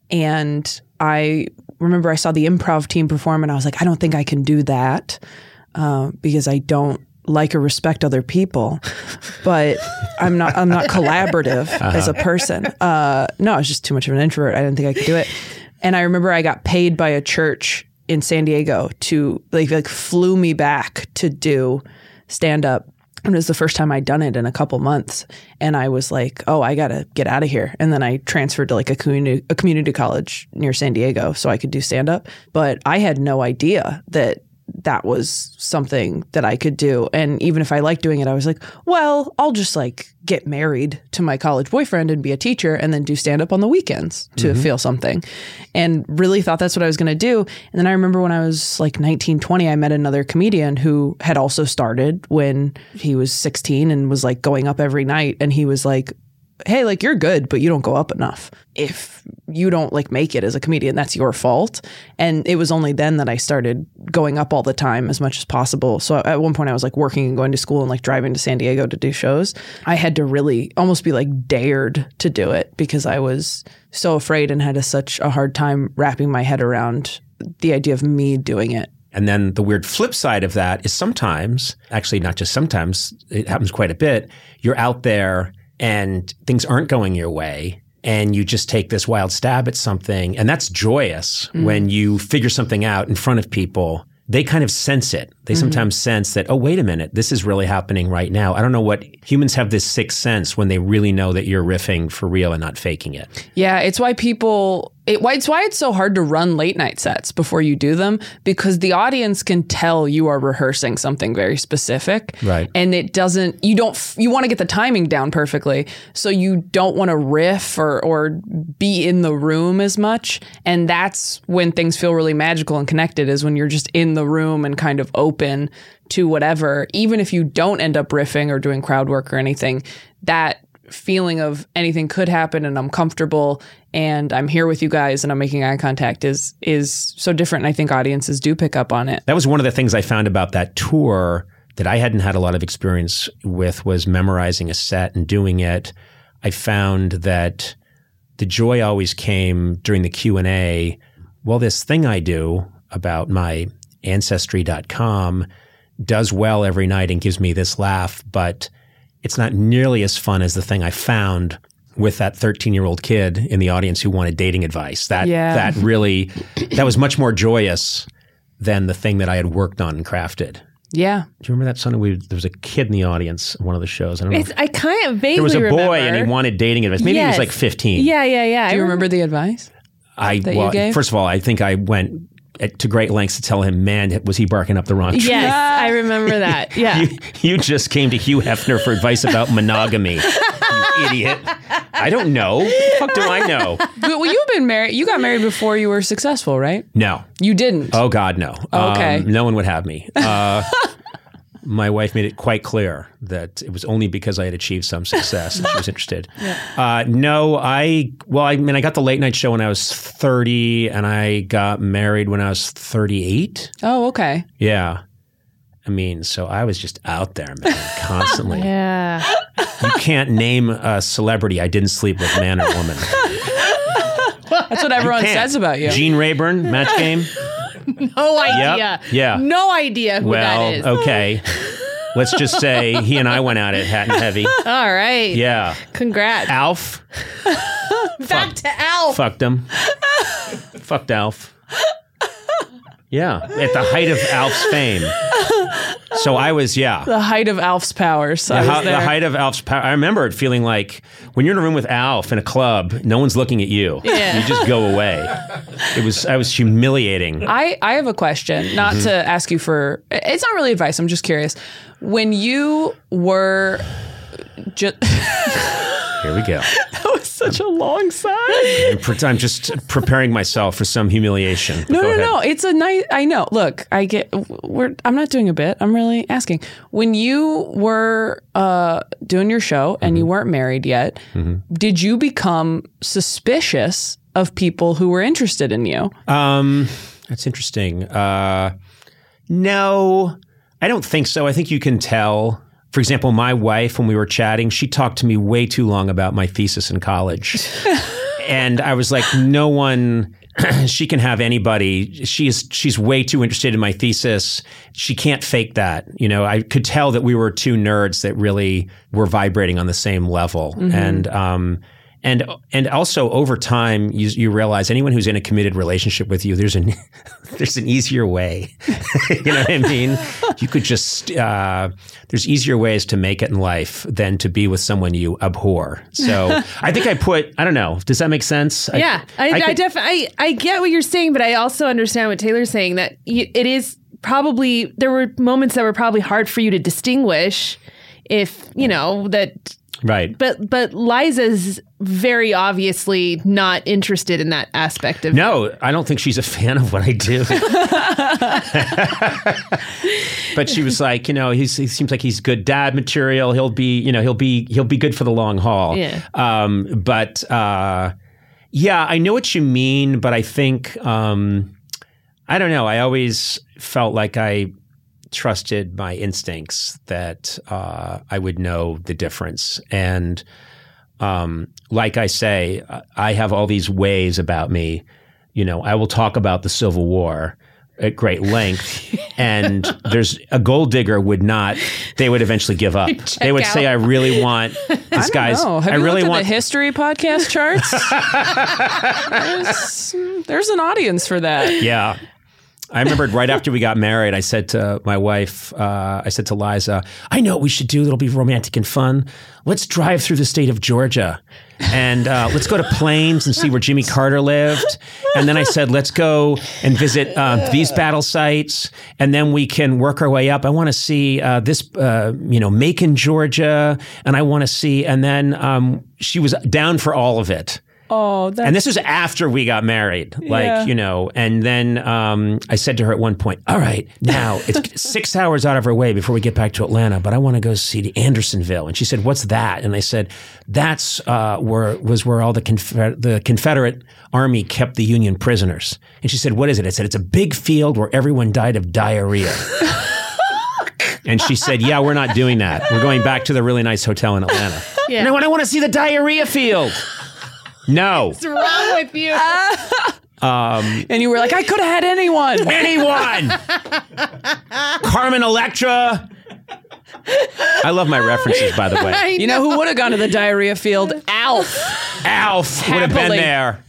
And I remember I saw the improv team perform and I was like, I don't think I can do that uh, because I don't like or respect other people, but I'm not I'm not collaborative uh-huh. as a person. Uh, no, I was just too much of an introvert. I didn't think I could do it. And I remember I got paid by a church in San Diego to like like flew me back to do stand up. And it was the first time I'd done it in a couple months. And I was like, oh, I got to get out of here. And then I transferred to like a community, a community college near San Diego so I could do stand up. But I had no idea that that was something that I could do. And even if I liked doing it, I was like, well, I'll just like get married to my college boyfriend and be a teacher and then do stand up on the weekends to mm-hmm. feel something. And really thought that's what I was going to do. And then I remember when I was like nineteen, twenty, I met another comedian who had also started when he was sixteen and was like going up every night. And he was like, hey, like you're good, but you don't go up enough. If you don't like make it as a comedian, that's your fault. And it was only then that I started going up all the time as much as possible. So at one point I was like working and going to school and like driving to San Diego to do shows. I had to really almost be like dared to do it because I was so afraid and had a, such a hard time wrapping my head around the idea of me doing it. And then the weird flip side of that is sometimes, actually not just sometimes, it happens quite a bit, you're out there and things aren't going your way and you just take this wild stab at something. And that's joyous mm. when you figure something out in front of people. They kind of sense it. They mm-hmm. sometimes sense that, oh, wait a minute, this is really happening right now. I don't know what humans have this sixth sense when they really know that you're riffing for real and not faking it. Yeah, it's why people, it, it's why it's so hard to run late night sets before you do them, because the audience can tell you are rehearsing something very specific. Right. And it doesn't, you don't, you want to get the timing down perfectly. So you don't want to riff or, or be in the room as much. And that's when things feel really magical and connected, is when you're just in the room and kind of open to whatever, even if you don't end up riffing or doing crowd work or anything, that feeling of anything could happen and I'm comfortable and I'm here with you guys and I'm making eye contact is is so different. And I think audiences do pick up on it. That was one of the things I found about that tour that I hadn't had a lot of experience with, was memorizing a set and doing it. I found that the joy always came during the Q and A. Well, this thing I do about my ancestry dot com does well every night and gives me this laugh, but it's not nearly as fun as the thing I found with that thirteen-year-old kid in the audience who wanted dating advice. That yeah. that really, that was much more joyous than the thing that I had worked on and crafted. Yeah. Do you remember that Sunday? We, there was a kid in the audience in one of the shows. I don't know. It's, I kind of vaguely There was a boy remember. and he wanted dating advice. Maybe Yes. he was like fifteen. Yeah, yeah, yeah. Do you I remember the advice? I that well, you gave? First of all, I think I went at, to great lengths to tell him, man, was he barking up the wrong tree? Yes, I remember that. Yeah. You, you just came to Hugh Hefner for advice about monogamy, you idiot. I don't know. What the fuck do I know? Well, you've been married. You got married before you were successful, right? No. You didn't. Oh, God, no. Okay. Um, no one would have me. Uh, my wife made it quite clear that it was only because I had achieved some success and she was interested. Yeah. Uh, no, I, well, I mean, I got the late night show when I was thirty and I got married when I was thirty-eight. Oh, okay. Yeah. I mean, so I was just out there, man, constantly. Yeah. You can't name a celebrity I didn't sleep with, man or woman. That's what everyone Can't. says about you. Gene Rayburn, Match Game. No idea. Yep. Yeah. No idea who Well, that is. okay. Let's just say he and I went at it hat and heavy. All right. Yeah. Congrats. Alf. Back to Alf. Fucked him. Fucked Alf. Yeah, at the height of Alf's fame. So I was, yeah. The height of Alf's powers. The, I was ho- there. the height of Alf's power. I remember it feeling like when you're in a room with Alf in a club, no one's looking at you. Yeah. You just go away. It was, I was humiliating. I, I have a question, not Mm-hmm. to ask you for, it's not really advice. I'm just curious. When you were just, Here we go. that was such a long sigh. I'm, pre- I'm just preparing myself for some humiliation. No, Go no, ahead. no. It's a nice, I know. Look, I get, we're, I'm not doing a bit. I'm really asking. When you were uh, doing your show and Mm-hmm. you weren't married yet, did you become suspicious of people who were interested in you? Um, that's interesting. Uh, no, I don't think so. I think you can tell. For example, my wife, when we were chatting, she talked to me way too long about my thesis in college. And I was like, no one, she can have anybody. She is, she's way too interested in my thesis. She can't fake that. You know, I could tell that we were two nerds that really were vibrating on the same level. Mm-hmm. And, um, And and also over time, you, you realize anyone who's in a committed relationship with you, there's an there's an easier way. You know what I mean? You could just uh, there's easier ways to make it in life than to be with someone you abhor. So I think I put I don't know. Does that make sense? Yeah, I, I, I could- definitely I, I get what you're saying, but I also understand what Taylor's saying that y- it is probably there were moments that were probably hard for you to distinguish if you know that. Right. But but Liza's very obviously not interested in that aspect of No, I don't think she's a fan of what I do. But she was like, you know, he's, he seems like he's good dad material. He'll be, you know, he'll be he'll be good for the long haul. Yeah. Um, but uh, yeah, I know what you mean. But I think um, I don't know. I always felt like I trusted my instincts that uh, I would know the difference. And um, like I say, I have all these ways about me. You know, I will talk about the Civil War at great length, and there's a gold digger would not. They would eventually give up. They would out. say, "I really want this guy's. Oh, have I you really looked want." at the history podcast charts? there's, there's an audience for that. Yeah. I remembered right after we got married, I said to my wife, uh, I said to Liza, I know what we should do that'll be romantic and fun. Let's drive through the state of Georgia and uh, let's go to Plains and see where Jimmy Carter lived. And then I said, let's go and visit uh, these battle sites, and then we can work our way up. I want to see uh, this, uh, you know, Macon, Georgia, and I want to see, and then um, she was down for all of it. Oh, that's And this was after we got married, like, Yeah. you know, and then um, I said to her at one point, all right, now it's six hours out of our way before we get back to Atlanta, but I want to go see the Andersonville. And she said, what's that? And I said, that's uh, where was where all the, Confer- the Confederate Army kept the Union prisoners. And she said, what is it? I said, it's a big field where everyone died of diarrhea. And she said, yeah, we're not doing that. We're going back to the really nice hotel in Atlanta. Yeah. No, and I want to see the diarrhea field. No. What's wrong with you? and you were like, I could have had anyone. Anyone! Carmen Electra. I love my references, by the way. You know who would have gone to the diarrhea field? Alf. Alf would have been Happily. there.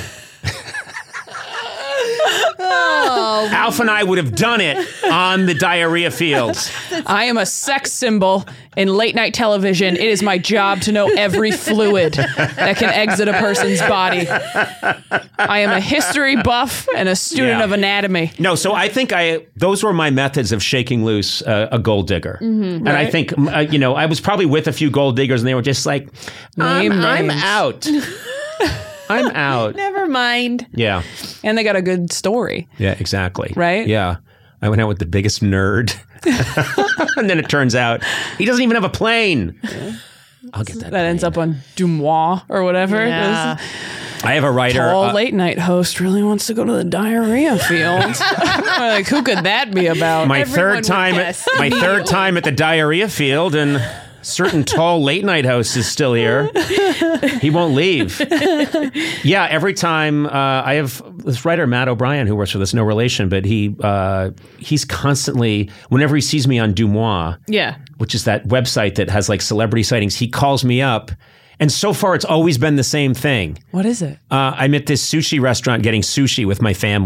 Alf and I would have done it on the diarrhea fields. I am a sex symbol in late night television. It is my job to know every fluid that can exit a person's body. I am a history buff and a student Yeah. of anatomy. No, so I think I those were my methods of shaking loose uh, a gold digger. And I think, uh, you know, I was probably with a few gold diggers and they were just like, I'm, Name I'm names. out. I'm out. Never mind. Yeah. And they got a good story. Yeah, exactly. Right? Yeah. I went out with the biggest nerd. And then it turns out he doesn't even have a plane. I'll get that. That ends up on Dumois or whatever. Yeah. This I have a writer. tall uh, late night host really wants to go to the diarrhea field. Like, who could that be about? my Everyone third would time guess. my third time at the diarrhea field, and certain tall late night host is still here. He won't leave. Yeah, every time uh, I have this writer Matt O'Brien who works with us, no relation, but he uh, he's constantly, whenever he sees me on Dumois, Yeah. which is that website that has like celebrity sightings, he calls me up. And so far, it's always been the same thing. What is it? Uh, I'm at this sushi restaurant getting sushi with my family.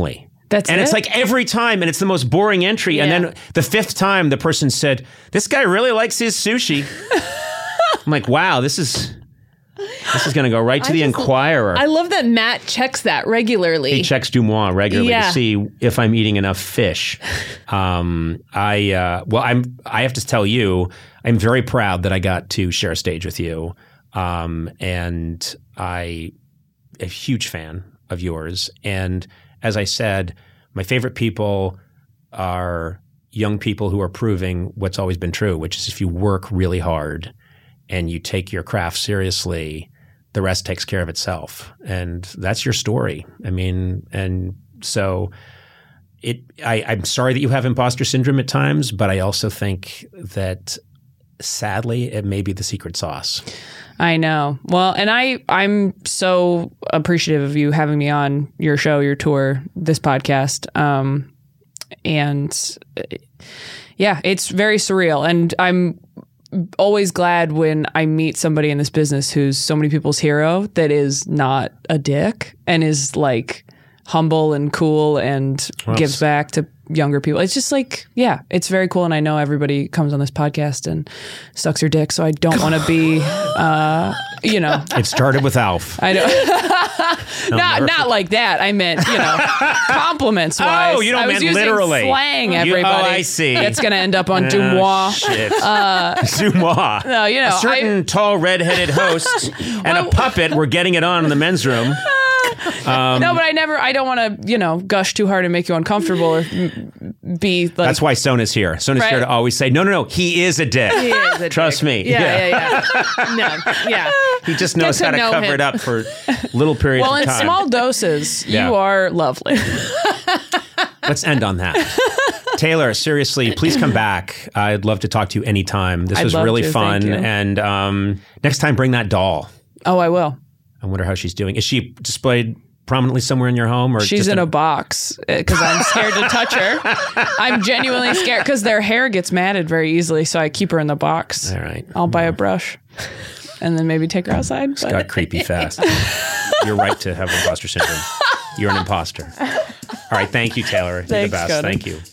That's and it? it's like every time, and it's the most boring entry. Yeah. And then the fifth time, the person said, "This guy really likes his sushi." I'm like, wow, this is this is going to go right to I the just- Inquirer. I love that Matt checks that regularly. He checks Dumois regularly Yeah. to see if I'm eating enough fish. Um, I uh, well, I'm. I have to tell you, I'm very proud that I got to share a stage with you, um, and I am a huge fan of yours. And as I said, my favorite people are young people who are proving what's always been true, which is if you work really hard and you take your craft seriously, the rest takes care of itself. And that's your story. I mean, and so it, I, I'm sorry that you have imposter syndrome at times, but I also think that sadly, it may be the secret sauce. I know. Well, and I, I'm so appreciative of you having me on your show, your tour, this podcast. Um, and uh, yeah, it's very surreal. And I'm always glad when I meet somebody in this business who's so many people's hero that is not a dick and is like humble and cool and Well, gives back to younger people. It's just like, yeah, it's very cool. And I know everybody comes on this podcast and sucks your dick. So I don't want to be, uh, you know, It started with Alf. I don't, not, not like that. I meant, you know, compliments wise. Oh, you don't I was meant using literally. slang, You- oh, everybody. I see. It's going to end up on Oh, Dumois. shit. Dumois. No, you know, a certain tall red-headed host and a puppet were getting it on in the men's room. Um, no, but I never, I don't want to, you know, gush too hard and make you uncomfortable or m- be like. That's why Sona's here. Sona's Right. here to always say, no, no, no, he is a dick. He is a Trust dick. me. Yeah, yeah, yeah. No, yeah. He just knows to how to know cover him. it up for little periods well, of in time. small doses, Yeah. you are lovely. Let's end on that. Taylor, seriously, please come back. I'd love to talk to you anytime. This I'd was love really to. fun. Thank you. And um, next time, bring that doll. Oh, I will. I wonder how she's doing. Is she displayed prominently somewhere in your home? Or She's just in a box because I'm scared to touch her. I'm genuinely scared because their hair gets matted very easily. So I keep her in the box. All right. I'll buy a brush and then maybe take her outside. It's but- got creepy fast. You're right to have imposter syndrome. You're an imposter. All right. Thank you, Taylor. You're Thanks, the best. Conan. Thank you.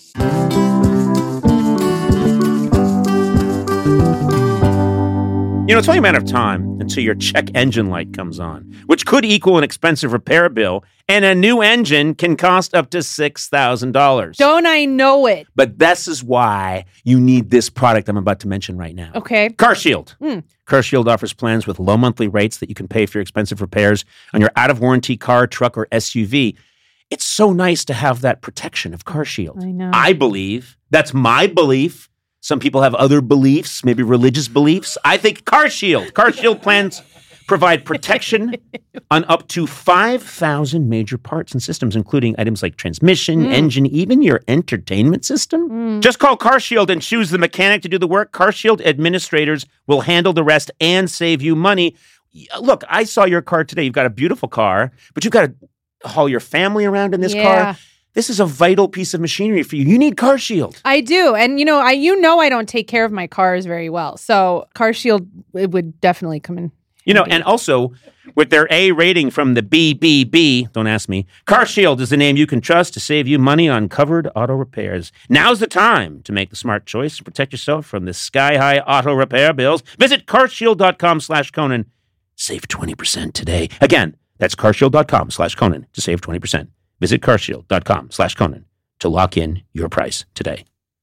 You know, it's only a matter of time until your check engine light comes on, which could equal an expensive repair bill, and a new engine can cost up to six thousand dollars. Don't I know it? But this is why you need this product I'm about to mention right now. Okay. CarShield. CarShield offers plans with low monthly rates that you can pay for your expensive repairs on your out-of-warranty car, truck, or S U V. It's so nice to have that protection of CarShield. I know. I believe. That's my belief. Some people have other beliefs, maybe religious beliefs. I think CarShield. CarShield plans provide protection on up to five thousand major parts and systems, including items like transmission, engine, even your entertainment system. Just call CarShield and choose the mechanic to do the work. CarShield administrators will handle the rest and save you money. Look, I saw your car today. You've got a beautiful car, but you've got to haul your family around in this Yeah. car. This is a vital piece of machinery for you. You need CarShield. I do. And you know, I you know I don't take care of my cars very well. So CarShield, it would definitely come in. You know, and also with their A rating from the B B B, don't ask me, CarShield is the name you can trust to save you money on covered auto repairs. Now's the time to make the smart choice and protect yourself from the sky-high auto repair bills. Visit carshield.com slash Conan. Save twenty percent today. Again, that's carshield.com slash Conan to save twenty percent. Visit carshield.com slash Conan to lock in your price today.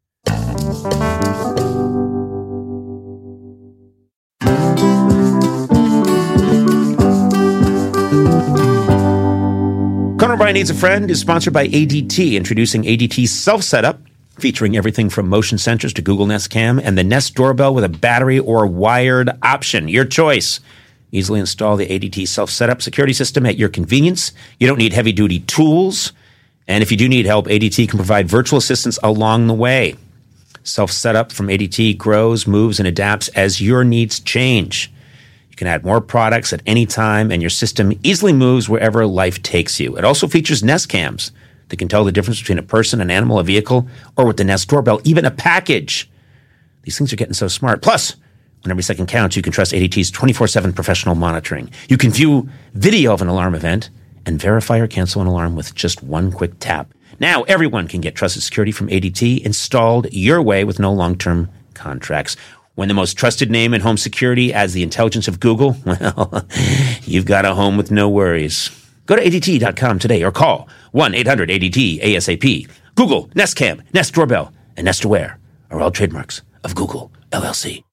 Conan O'Brien Needs a Friend is sponsored by A D T, introducing A D T's self-setup, featuring everything from motion sensors to Google Nest Cam and the Nest doorbell with a battery or wired option. Your choice. Easily install the A D T self-setup security system at your convenience. You don't need heavy-duty tools. And if you do need help, A D T can provide virtual assistance along the way. Self-setup from A D T grows, moves, and adapts as your needs change. You can add more products at any time, and your system easily moves wherever life takes you. It also features Nest cams that can tell the difference between a person, an animal, a vehicle, or with the Nest doorbell, even a package. These things are getting so smart. Plus, when every second counts, you can trust A D T's twenty-four seven professional monitoring. You can view video of an alarm event and verify or cancel an alarm with just one quick tap. Now everyone can get trusted security from A D T installed your way with no long-term contracts. When the most trusted name in home security adds the intelligence of Google, well, you've got a home with no worries. Go to A D T dot com today or call one eight hundred A D T A S A P. Google, Nest Cam, Nest Doorbell, and Nest Aware are all trademarks of Google, L L C.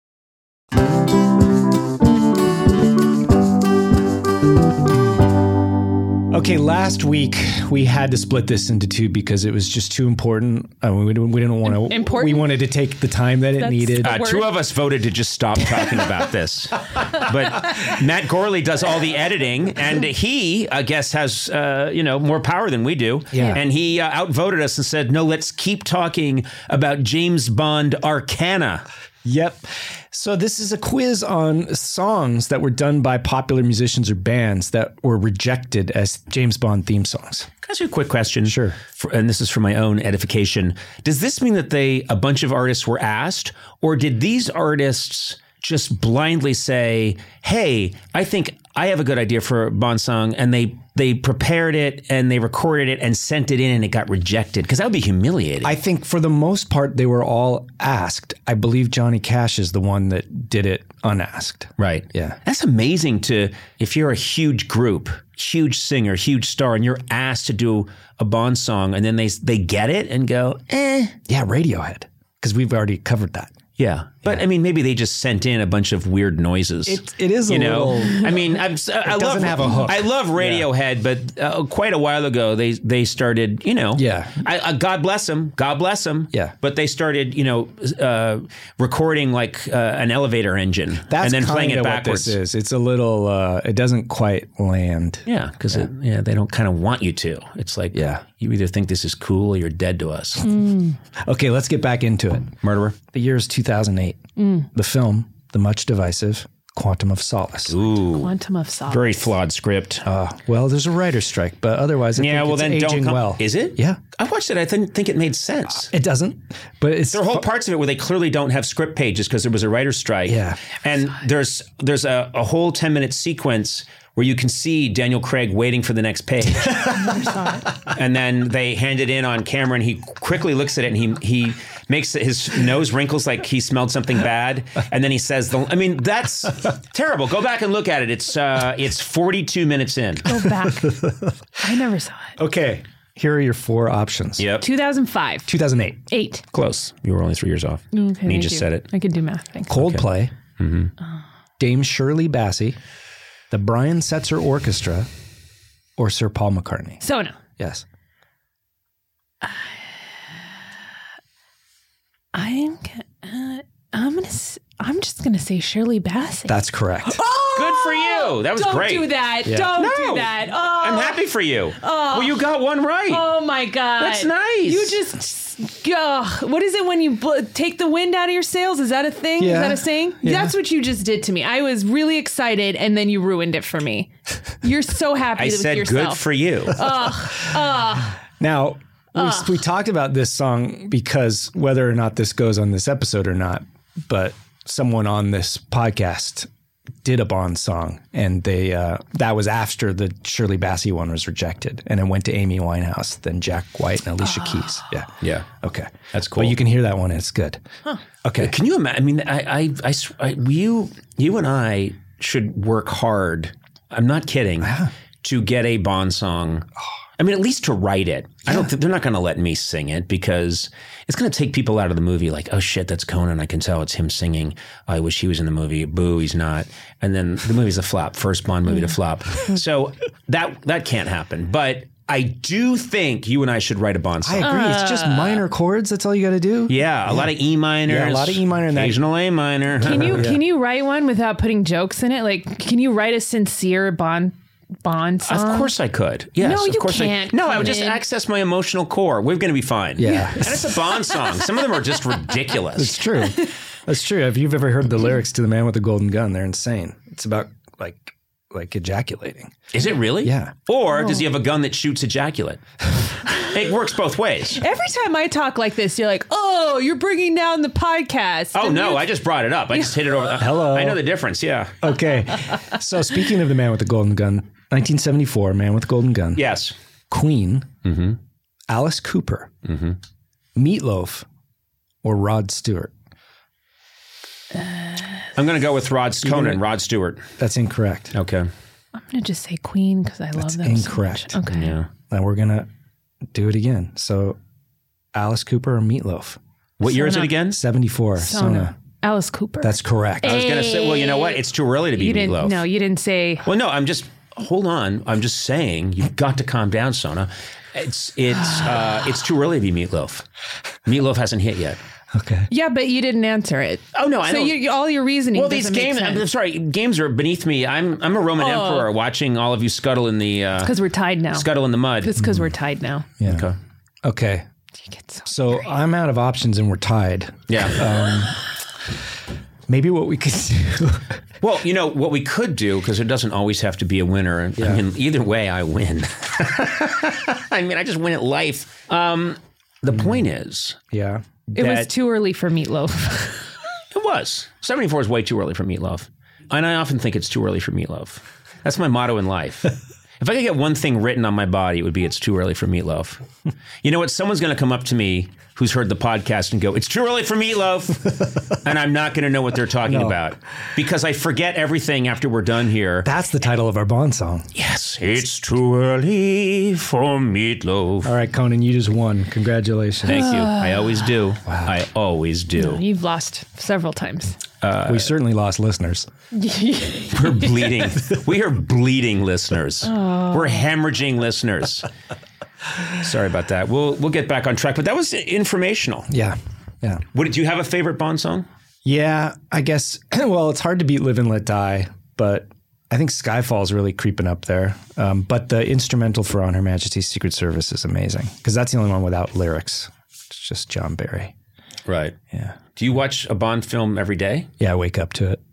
Okay, last week we had to split this into two because it was just too important. I mean, we didn't, we didn't want to. Important? We wanted to take the time that it That's needed. the Uh, two of us voted to just stop talking about this. But Matt Gorley does all the editing, and he, I guess, has uh, you know more power than we do. Yeah. And he uh, outvoted us and said, no, let's keep talking about James Bond Arcana. Yep. So this is a quiz on songs that were done by popular musicians or bands that were rejected as James Bond theme songs. Can I ask you a quick question? Sure. For, and this is for my own edification. Does this mean that they a bunch of artists were asked, or did these artists just blindly say, hey, I think I have a good idea for a Bond song, and they they prepared it and they recorded it and sent it in and it got rejected? Because that would be humiliating. I think for the most part, they were all asked. I believe Johnny Cash is the one that did it unasked. Right. Yeah. That's amazing to, if you're a huge group, huge singer, huge star, and you're asked to do a Bond song and then they they get it and go, eh. Yeah, Radiohead, because we've already covered that. Yeah. But I mean, maybe they just sent in a bunch of weird noises. It, it is a you know, little. I mean, I'm, I love doesn't have a hook. I love Radiohead, but uh, quite a while ago they they started, you know, Yeah. I, uh, God bless them, God bless them. Yeah. But they started, you know, uh, recording like uh, an elevator engine That's and then playing it kinda backwards. What this is. It's a little. Uh, it doesn't quite land. Yeah, because yeah. yeah, they don't kind of want you to. It's like, Yeah. you either think this is cool or you're dead to us. Okay, let's get back into it. Murderer. The year is two thousand eight. The film, the much divisive Quantum of Solace. Ooh, Quantum of Solace. very flawed script. Uh, well, there's a writer's strike, but otherwise, I yeah, think well it's then aging don't come. well. Is it? Yeah. I watched it. I didn't think it made sense. It doesn't, but it's There are whole fu- parts of it where they clearly don't have script pages because there was a writer's strike. Yeah. And there's there's a, a whole ten minute sequence where you can see Daniel Craig waiting for the next page. And then they hand it in on camera and he quickly looks at it and he he makes his nose wrinkles like he smelled something bad. And then he says, the, I mean, that's terrible. Go back and look at it. It's uh, it's forty-two minutes in. Go back. I never saw it. Okay, here are your four options. Yep. two thousand five. two thousand eight. Eight. Close. You were only three years off. Okay, and you thank just you. said it. I can do math. Thanks. Coldplay. Dame Shirley Bassey. The Brian Setzer Orchestra. Or Sir Paul McCartney. So no. Yes. I'm. Uh, I'm gonna. s- I'm just gonna say Shirley Bassey. That's correct. Oh, Good for you. That was don't great. do that. Yeah. Don't No. do that. Oh, I'm happy for you. Well, you got one right. Oh my god. That's nice. You just. Ugh. What is it when you bl- take the wind out of your sails? Is that a thing? Yeah. Is that a saying? Yeah. That's what you just did to me. I was really excited, and then you ruined it for me. You're so happy I with said yourself. good for you. Now, we, we talked about this song because whether or not this goes on this episode or not, but someone on this podcast did a Bond song, and they uh, that was after the Shirley Bassey one was rejected, and it went to Amy Winehouse, then Jack White and Alicia Keys. Yeah, Yeah. okay, That's cool. But you can hear that one; it's good. Okay, Can you imagine? I mean, I, I, I, s- I- you, you and I should work hard. I'm not kidding. To get a Bond song. I mean, at least to write it. I don't think they're not going to let me sing it because it's going to take people out of the movie. Like, oh shit, that's Conan. I can tell it's him singing. I wish he was in the movie. Boo, he's not. And then the movie's a flop. First Bond movie to flop. So that that can't happen. But I do think you and I should write a Bond I song. agree. it's just minor chords. That's all you got to do. Yeah, a lot of E minors. Yeah, a lot of E minor and that- occasional A minor. Can you can you write one without putting jokes in it? Like, can you write a sincere Bond Bond song? Of course I could. Yes, No, of you course can't, I, no, I would just Conan. access my emotional core. We're going to be fine. Yeah. And it's a Bond song. Some of them are just ridiculous. It's true. That's true. If you've ever heard the lyrics to "The Man with the Golden Gun," they're insane. It's about like like ejaculating. Is it really? Yeah. Or does he have a gun that shoots ejaculate? It works both ways. Every time I talk like this, you're like, "Oh, you're bringing down the podcast." Oh, And no, you- I just brought it up. I just hit it over. Hello. I know the difference, yeah. Okay. So speaking of The Man with the Golden Gun, nineteen seventy-four, Man with the Golden Gun. Yes. Queen Alice Cooper, Mm-hmm. Meatloaf, or Rod Stewart? I'm going to go with Rod Conan, gonna- Rod Stewart. That's incorrect. Okay. I'm gonna just say Queen because I love That's them incorrect. so much. Okay. Yeah. Now we're going to do it again. So Alice Cooper or Meatloaf? What year is it Sona. again? seventy-four. Sona. Sona. Alice Cooper. That's correct. I was going to say, well, you know what? It's too early to be you didn't. Meatloaf. No, you didn't say. Well, no, I'm just, hold on. I'm just saying, you've got to calm down, Sona. It's it's uh, it's too early to be Meatloaf. Meatloaf hasn't hit yet. Okay. Yeah, but you didn't answer it. Oh, no, I so don't. you, all your reasoning. Well, these doesn't make games, sense. I'm sorry, games are beneath me. I'm I'm a Roman Oh. emperor watching all of you scuttle in the uh, Because we're tied now. scuttle in the mud. It's because we're tied now. Yeah. Okay. Okay. You get so. So I'm out of options and we're tied. Yeah. Maybe what we could do. Well, you know what we could do, because it doesn't always have to be a winner. I mean, either way, I win. I mean, I just win at life. Um, the point is, Yeah. It was that- too early for Meatloaf. it was seventy-four is way too early for Meatloaf, and I often think it's too early for Meatloaf. That's my motto in life. If I could get one thing written on my body, it would be it's too early for Meatloaf. You know what? Someone's going to come up to me who's heard the podcast and go, it's too early for Meatloaf. And I'm not going to know what they're talking No. about because I forget everything after we're done here. That's the title of our Bond song. Yes, it's too early for Meatloaf. All right, Conan, you just won. Congratulations. Thank you. I always do. I always do. You've lost several times. we certainly lost listeners. We're bleeding. We are bleeding listeners. We're hemorrhaging listeners. Sorry about that. We'll we'll get back on track. But that was informational. Yeah. Yeah. What did you have a favorite Bond song? Yeah, I guess, well, it's hard to beat Live and Let Die, but I think Skyfall's really creeping up there. Um, but the instrumental for On Her Majesty's Secret Service is amazing because that's the only one without lyrics. It's just John Barry. Right. Yeah. Do you watch a Bond film every day? Yeah, I wake up to it.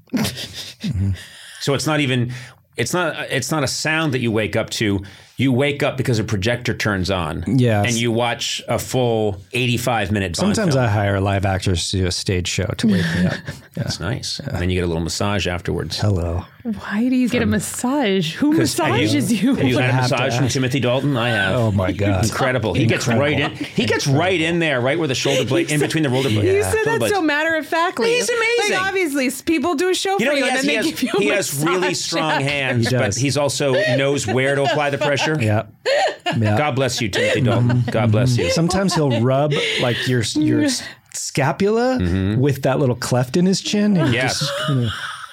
So it's not even it's not it's not a sound that you wake up to. You wake up because a projector turns on. Yes. And you watch a full eighty-five minute Bond Sometimes film. I hire live actors to do a stage show to wake me up. That's nice. And then you get a little massage afterwards. Hello. Why do you get a massage? Who massages you? Have you had a have to massage from ask. Timothy Dalton? I have. Oh my God. Incredible. He gets Incredible. right in. He gets right in there, right where the shoulder blade, in between the shoulder blade. You said shoulder that blades. so matter of factly. He's amazing. Like obviously, people do a show You know, for he you, has, and he then they has, give you a he has really massage. strong hands, He but does. he's also knows where to apply the pressure. Yeah. Yeah. God bless you, Timothy Dalton. God bless you. Sometimes he'll rub like your your scapula with that little cleft in his chin. And Yes. just, you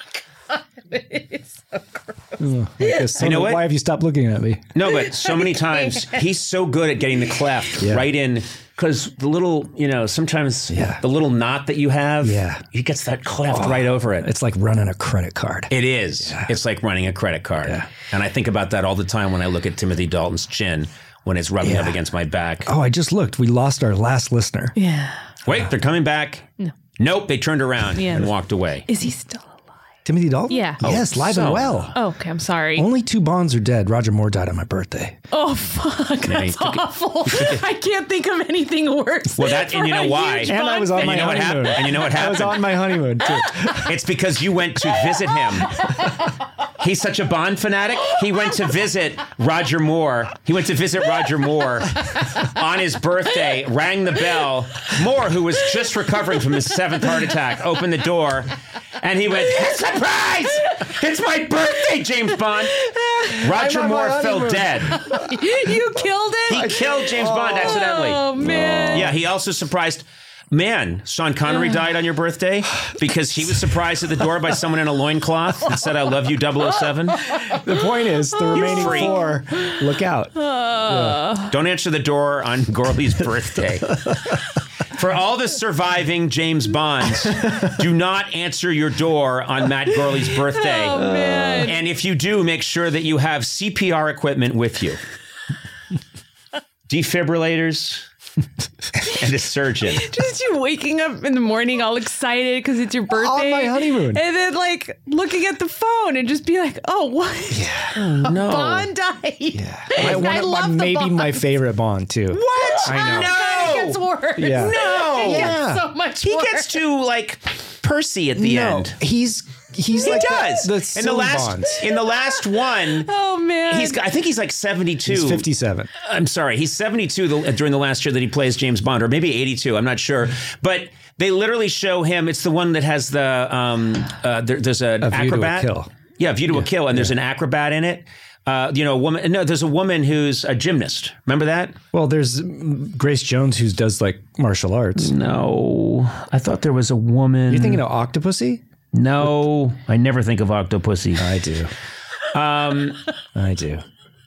know, like this. You know what? Why have you stopped looking at me? No, but so many times he's so good at getting the cleft Yeah. right in. Because the little, you know, sometimes Yeah. the little knot that you have, Yeah. he gets that cleft right over it. It's like running a credit card. It is. It's like running a credit card. Yeah. And I think about that all the time when I look at Timothy Dalton's chin when it's rubbing Yeah. up against my back. Oh, I just looked. We lost our last listener. Yeah. Wait, they're coming back. No. Nope, they turned around Yeah. and walked away. Is he still alive? Timothy Dalton? Yeah. Yes, live so- and well. Oh, okay, I'm sorry. Only two Bonds are dead. Roger Moore died on my birthday. Oh fuck, Yeah, he that's took it- awful. I can't think of anything worse. Well, that- and you know for a why? huge And I was on Bond my you know what honeymoon. happened? And you know what I was happened? on my honeymoon too. It's because you went to visit him. He's such a Bond fanatic. He went to visit Roger Moore. He went to visit Roger Moore on his birthday, rang the bell. Moore, who was just recovering from his seventh heart attack, opened the door, and he went, surprise! It's my birthday, James Bond. Roger I'm on my Moore fell honeymoon. dead. You killed it? He killed James Bond accidentally. Oh man. Yeah, he also surprised. Man, Sean Connery died on your birthday because he was surprised at the door by someone in a loincloth and said, I love you, double oh seven. The point is, the remaining freak. four, look out. Don't answer the door on Gorley's birthday. For all the surviving James Bonds, do not answer your door on Matt Gorley's birthday. Oh man. And if you do, make sure that you have C P R equipment with you. Defibrillators and a surgeon. Just you waking up in the morning all excited because it's your birthday. On my honeymoon. And then like looking at the phone and just be like, oh, what? Yeah. No. Bond died. Yeah. I, I, one of my, love the maybe Bond. my favorite Bond too. What? I know. No. It gets worse. Yeah. No. It gets Yeah. so much He worse. gets to like Percy at the No, end. he's he's he like does. The, the in the last Bonds. in the last one. Oh man, He's. I think he's like seventy-two. He's fifty-seven. I'm sorry, he's seventy-two the, during the last year that he plays James Bond, or maybe eighty-two. I'm not sure, but they literally show him. It's the one that has the um. Uh, there, there's an A View to a acrobat. Kill. Yeah, View to a Kill, and there's an acrobat in it. Uh, you know, a woman. No, there's a woman who's a gymnast. Remember that? Well, there's Grace Jones who does like martial arts. No, I thought there was a woman. You're thinking of Octopussy? No, I never think of Octopussy. I do. Um, I do.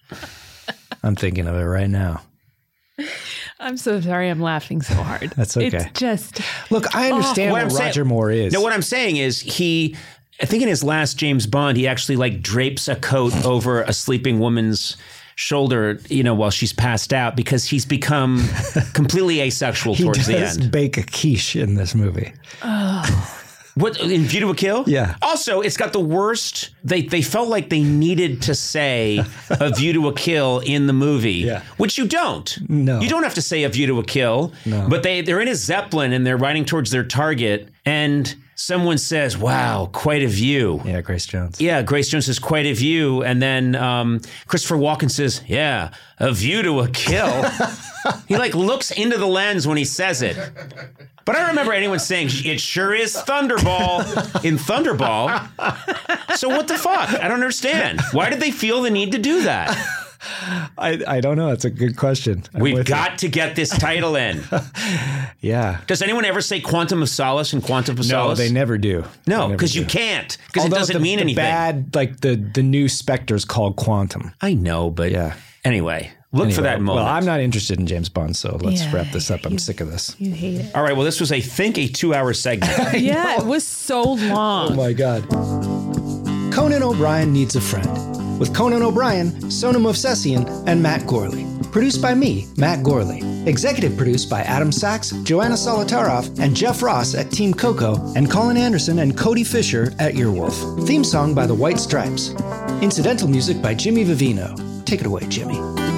I'm thinking of it right now. I'm so sorry. I'm laughing so hard. That's okay. It's just Look, I understand What what, I'm saying- Roger Moore is. No, what I'm saying is he. I think in his last James Bond, he actually like drapes a coat over a sleeping woman's shoulder, you know, while she's passed out, because he's become completely asexual he towards does the end. bake a quiche in this movie. What in View to a Kill? Yeah. Also, it's got the worst. They they felt like they needed to say a View to a Kill in the movie, Yeah. which you don't. No. You don't have to say a View to a Kill. No. But they they're in a Zeppelin and they're riding towards their target, and someone says, "Wow, quite a view." Yeah, Grace Jones. Yeah, Grace Jones says, "Quite a view," and then um, Christopher Walken says, "Yeah, a view to a kill." He like looks into the lens when he says it. But I don't remember anyone saying it sure is Thunderball in Thunderball. So what the fuck? I don't understand. Why did they feel the need to do that? I, I don't know. That's a good question. I'm We've with got to get this title in. you. Yeah. Does anyone ever say Quantum of Solace and Quantum of No, Solace? they never do. No, They never because you do. can't. Because it Although doesn't the, mean the anything. Bad, like the the new Spectre's called Quantum. I know, but Yeah. Anyway, look for Anyway, that moment. Well, I'm not interested in James Bond, so let's Yeah, wrap this up. I'm you- sick of this. you hate it. All right. Well, this was, I think, a two-hour segment. Yeah, it was so long. Oh my God. Conan O'Brien Needs a Friend. With Conan O'Brien, Sonam Movsesian, and Matt Gorley. Produced by me, Matt Gorley. Executive produced by Adam Sachs, Joanna Solotaroff, and Jeff Ross at Team Coco, and Colin Anderson and Cody Fisher at Earwolf. Theme song by the White Stripes. Incidental music by Jimmy Vivino. Take it away, Jimmy.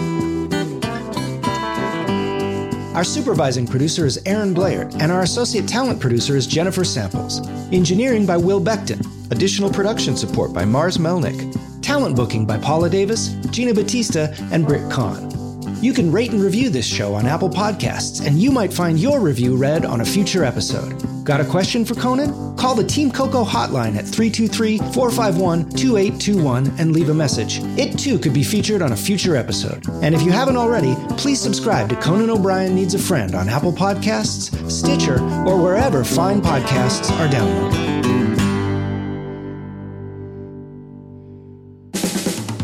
Our supervising producer is Aaron Blair, and our associate talent producer is Jennifer Samples. Engineering by Will Beckton. Additional production support by Mars Melnick. Talent booking by Paula Davis, Gina Batista, and Britt Kahn. You can rate and review this show on Apple Podcasts, and you might find your review read on a future episode. Got a question for Conan? Call the Team Coco hotline at three two three, four five one, two eight two one and leave a message. It too could be featured on a future episode. And if you haven't already, please subscribe to Conan O'Brien Needs a Friend on Apple Podcasts, Stitcher, or wherever fine podcasts are downloaded.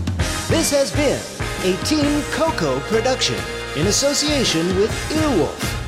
This has been a Team Coco production in association with Earwolf.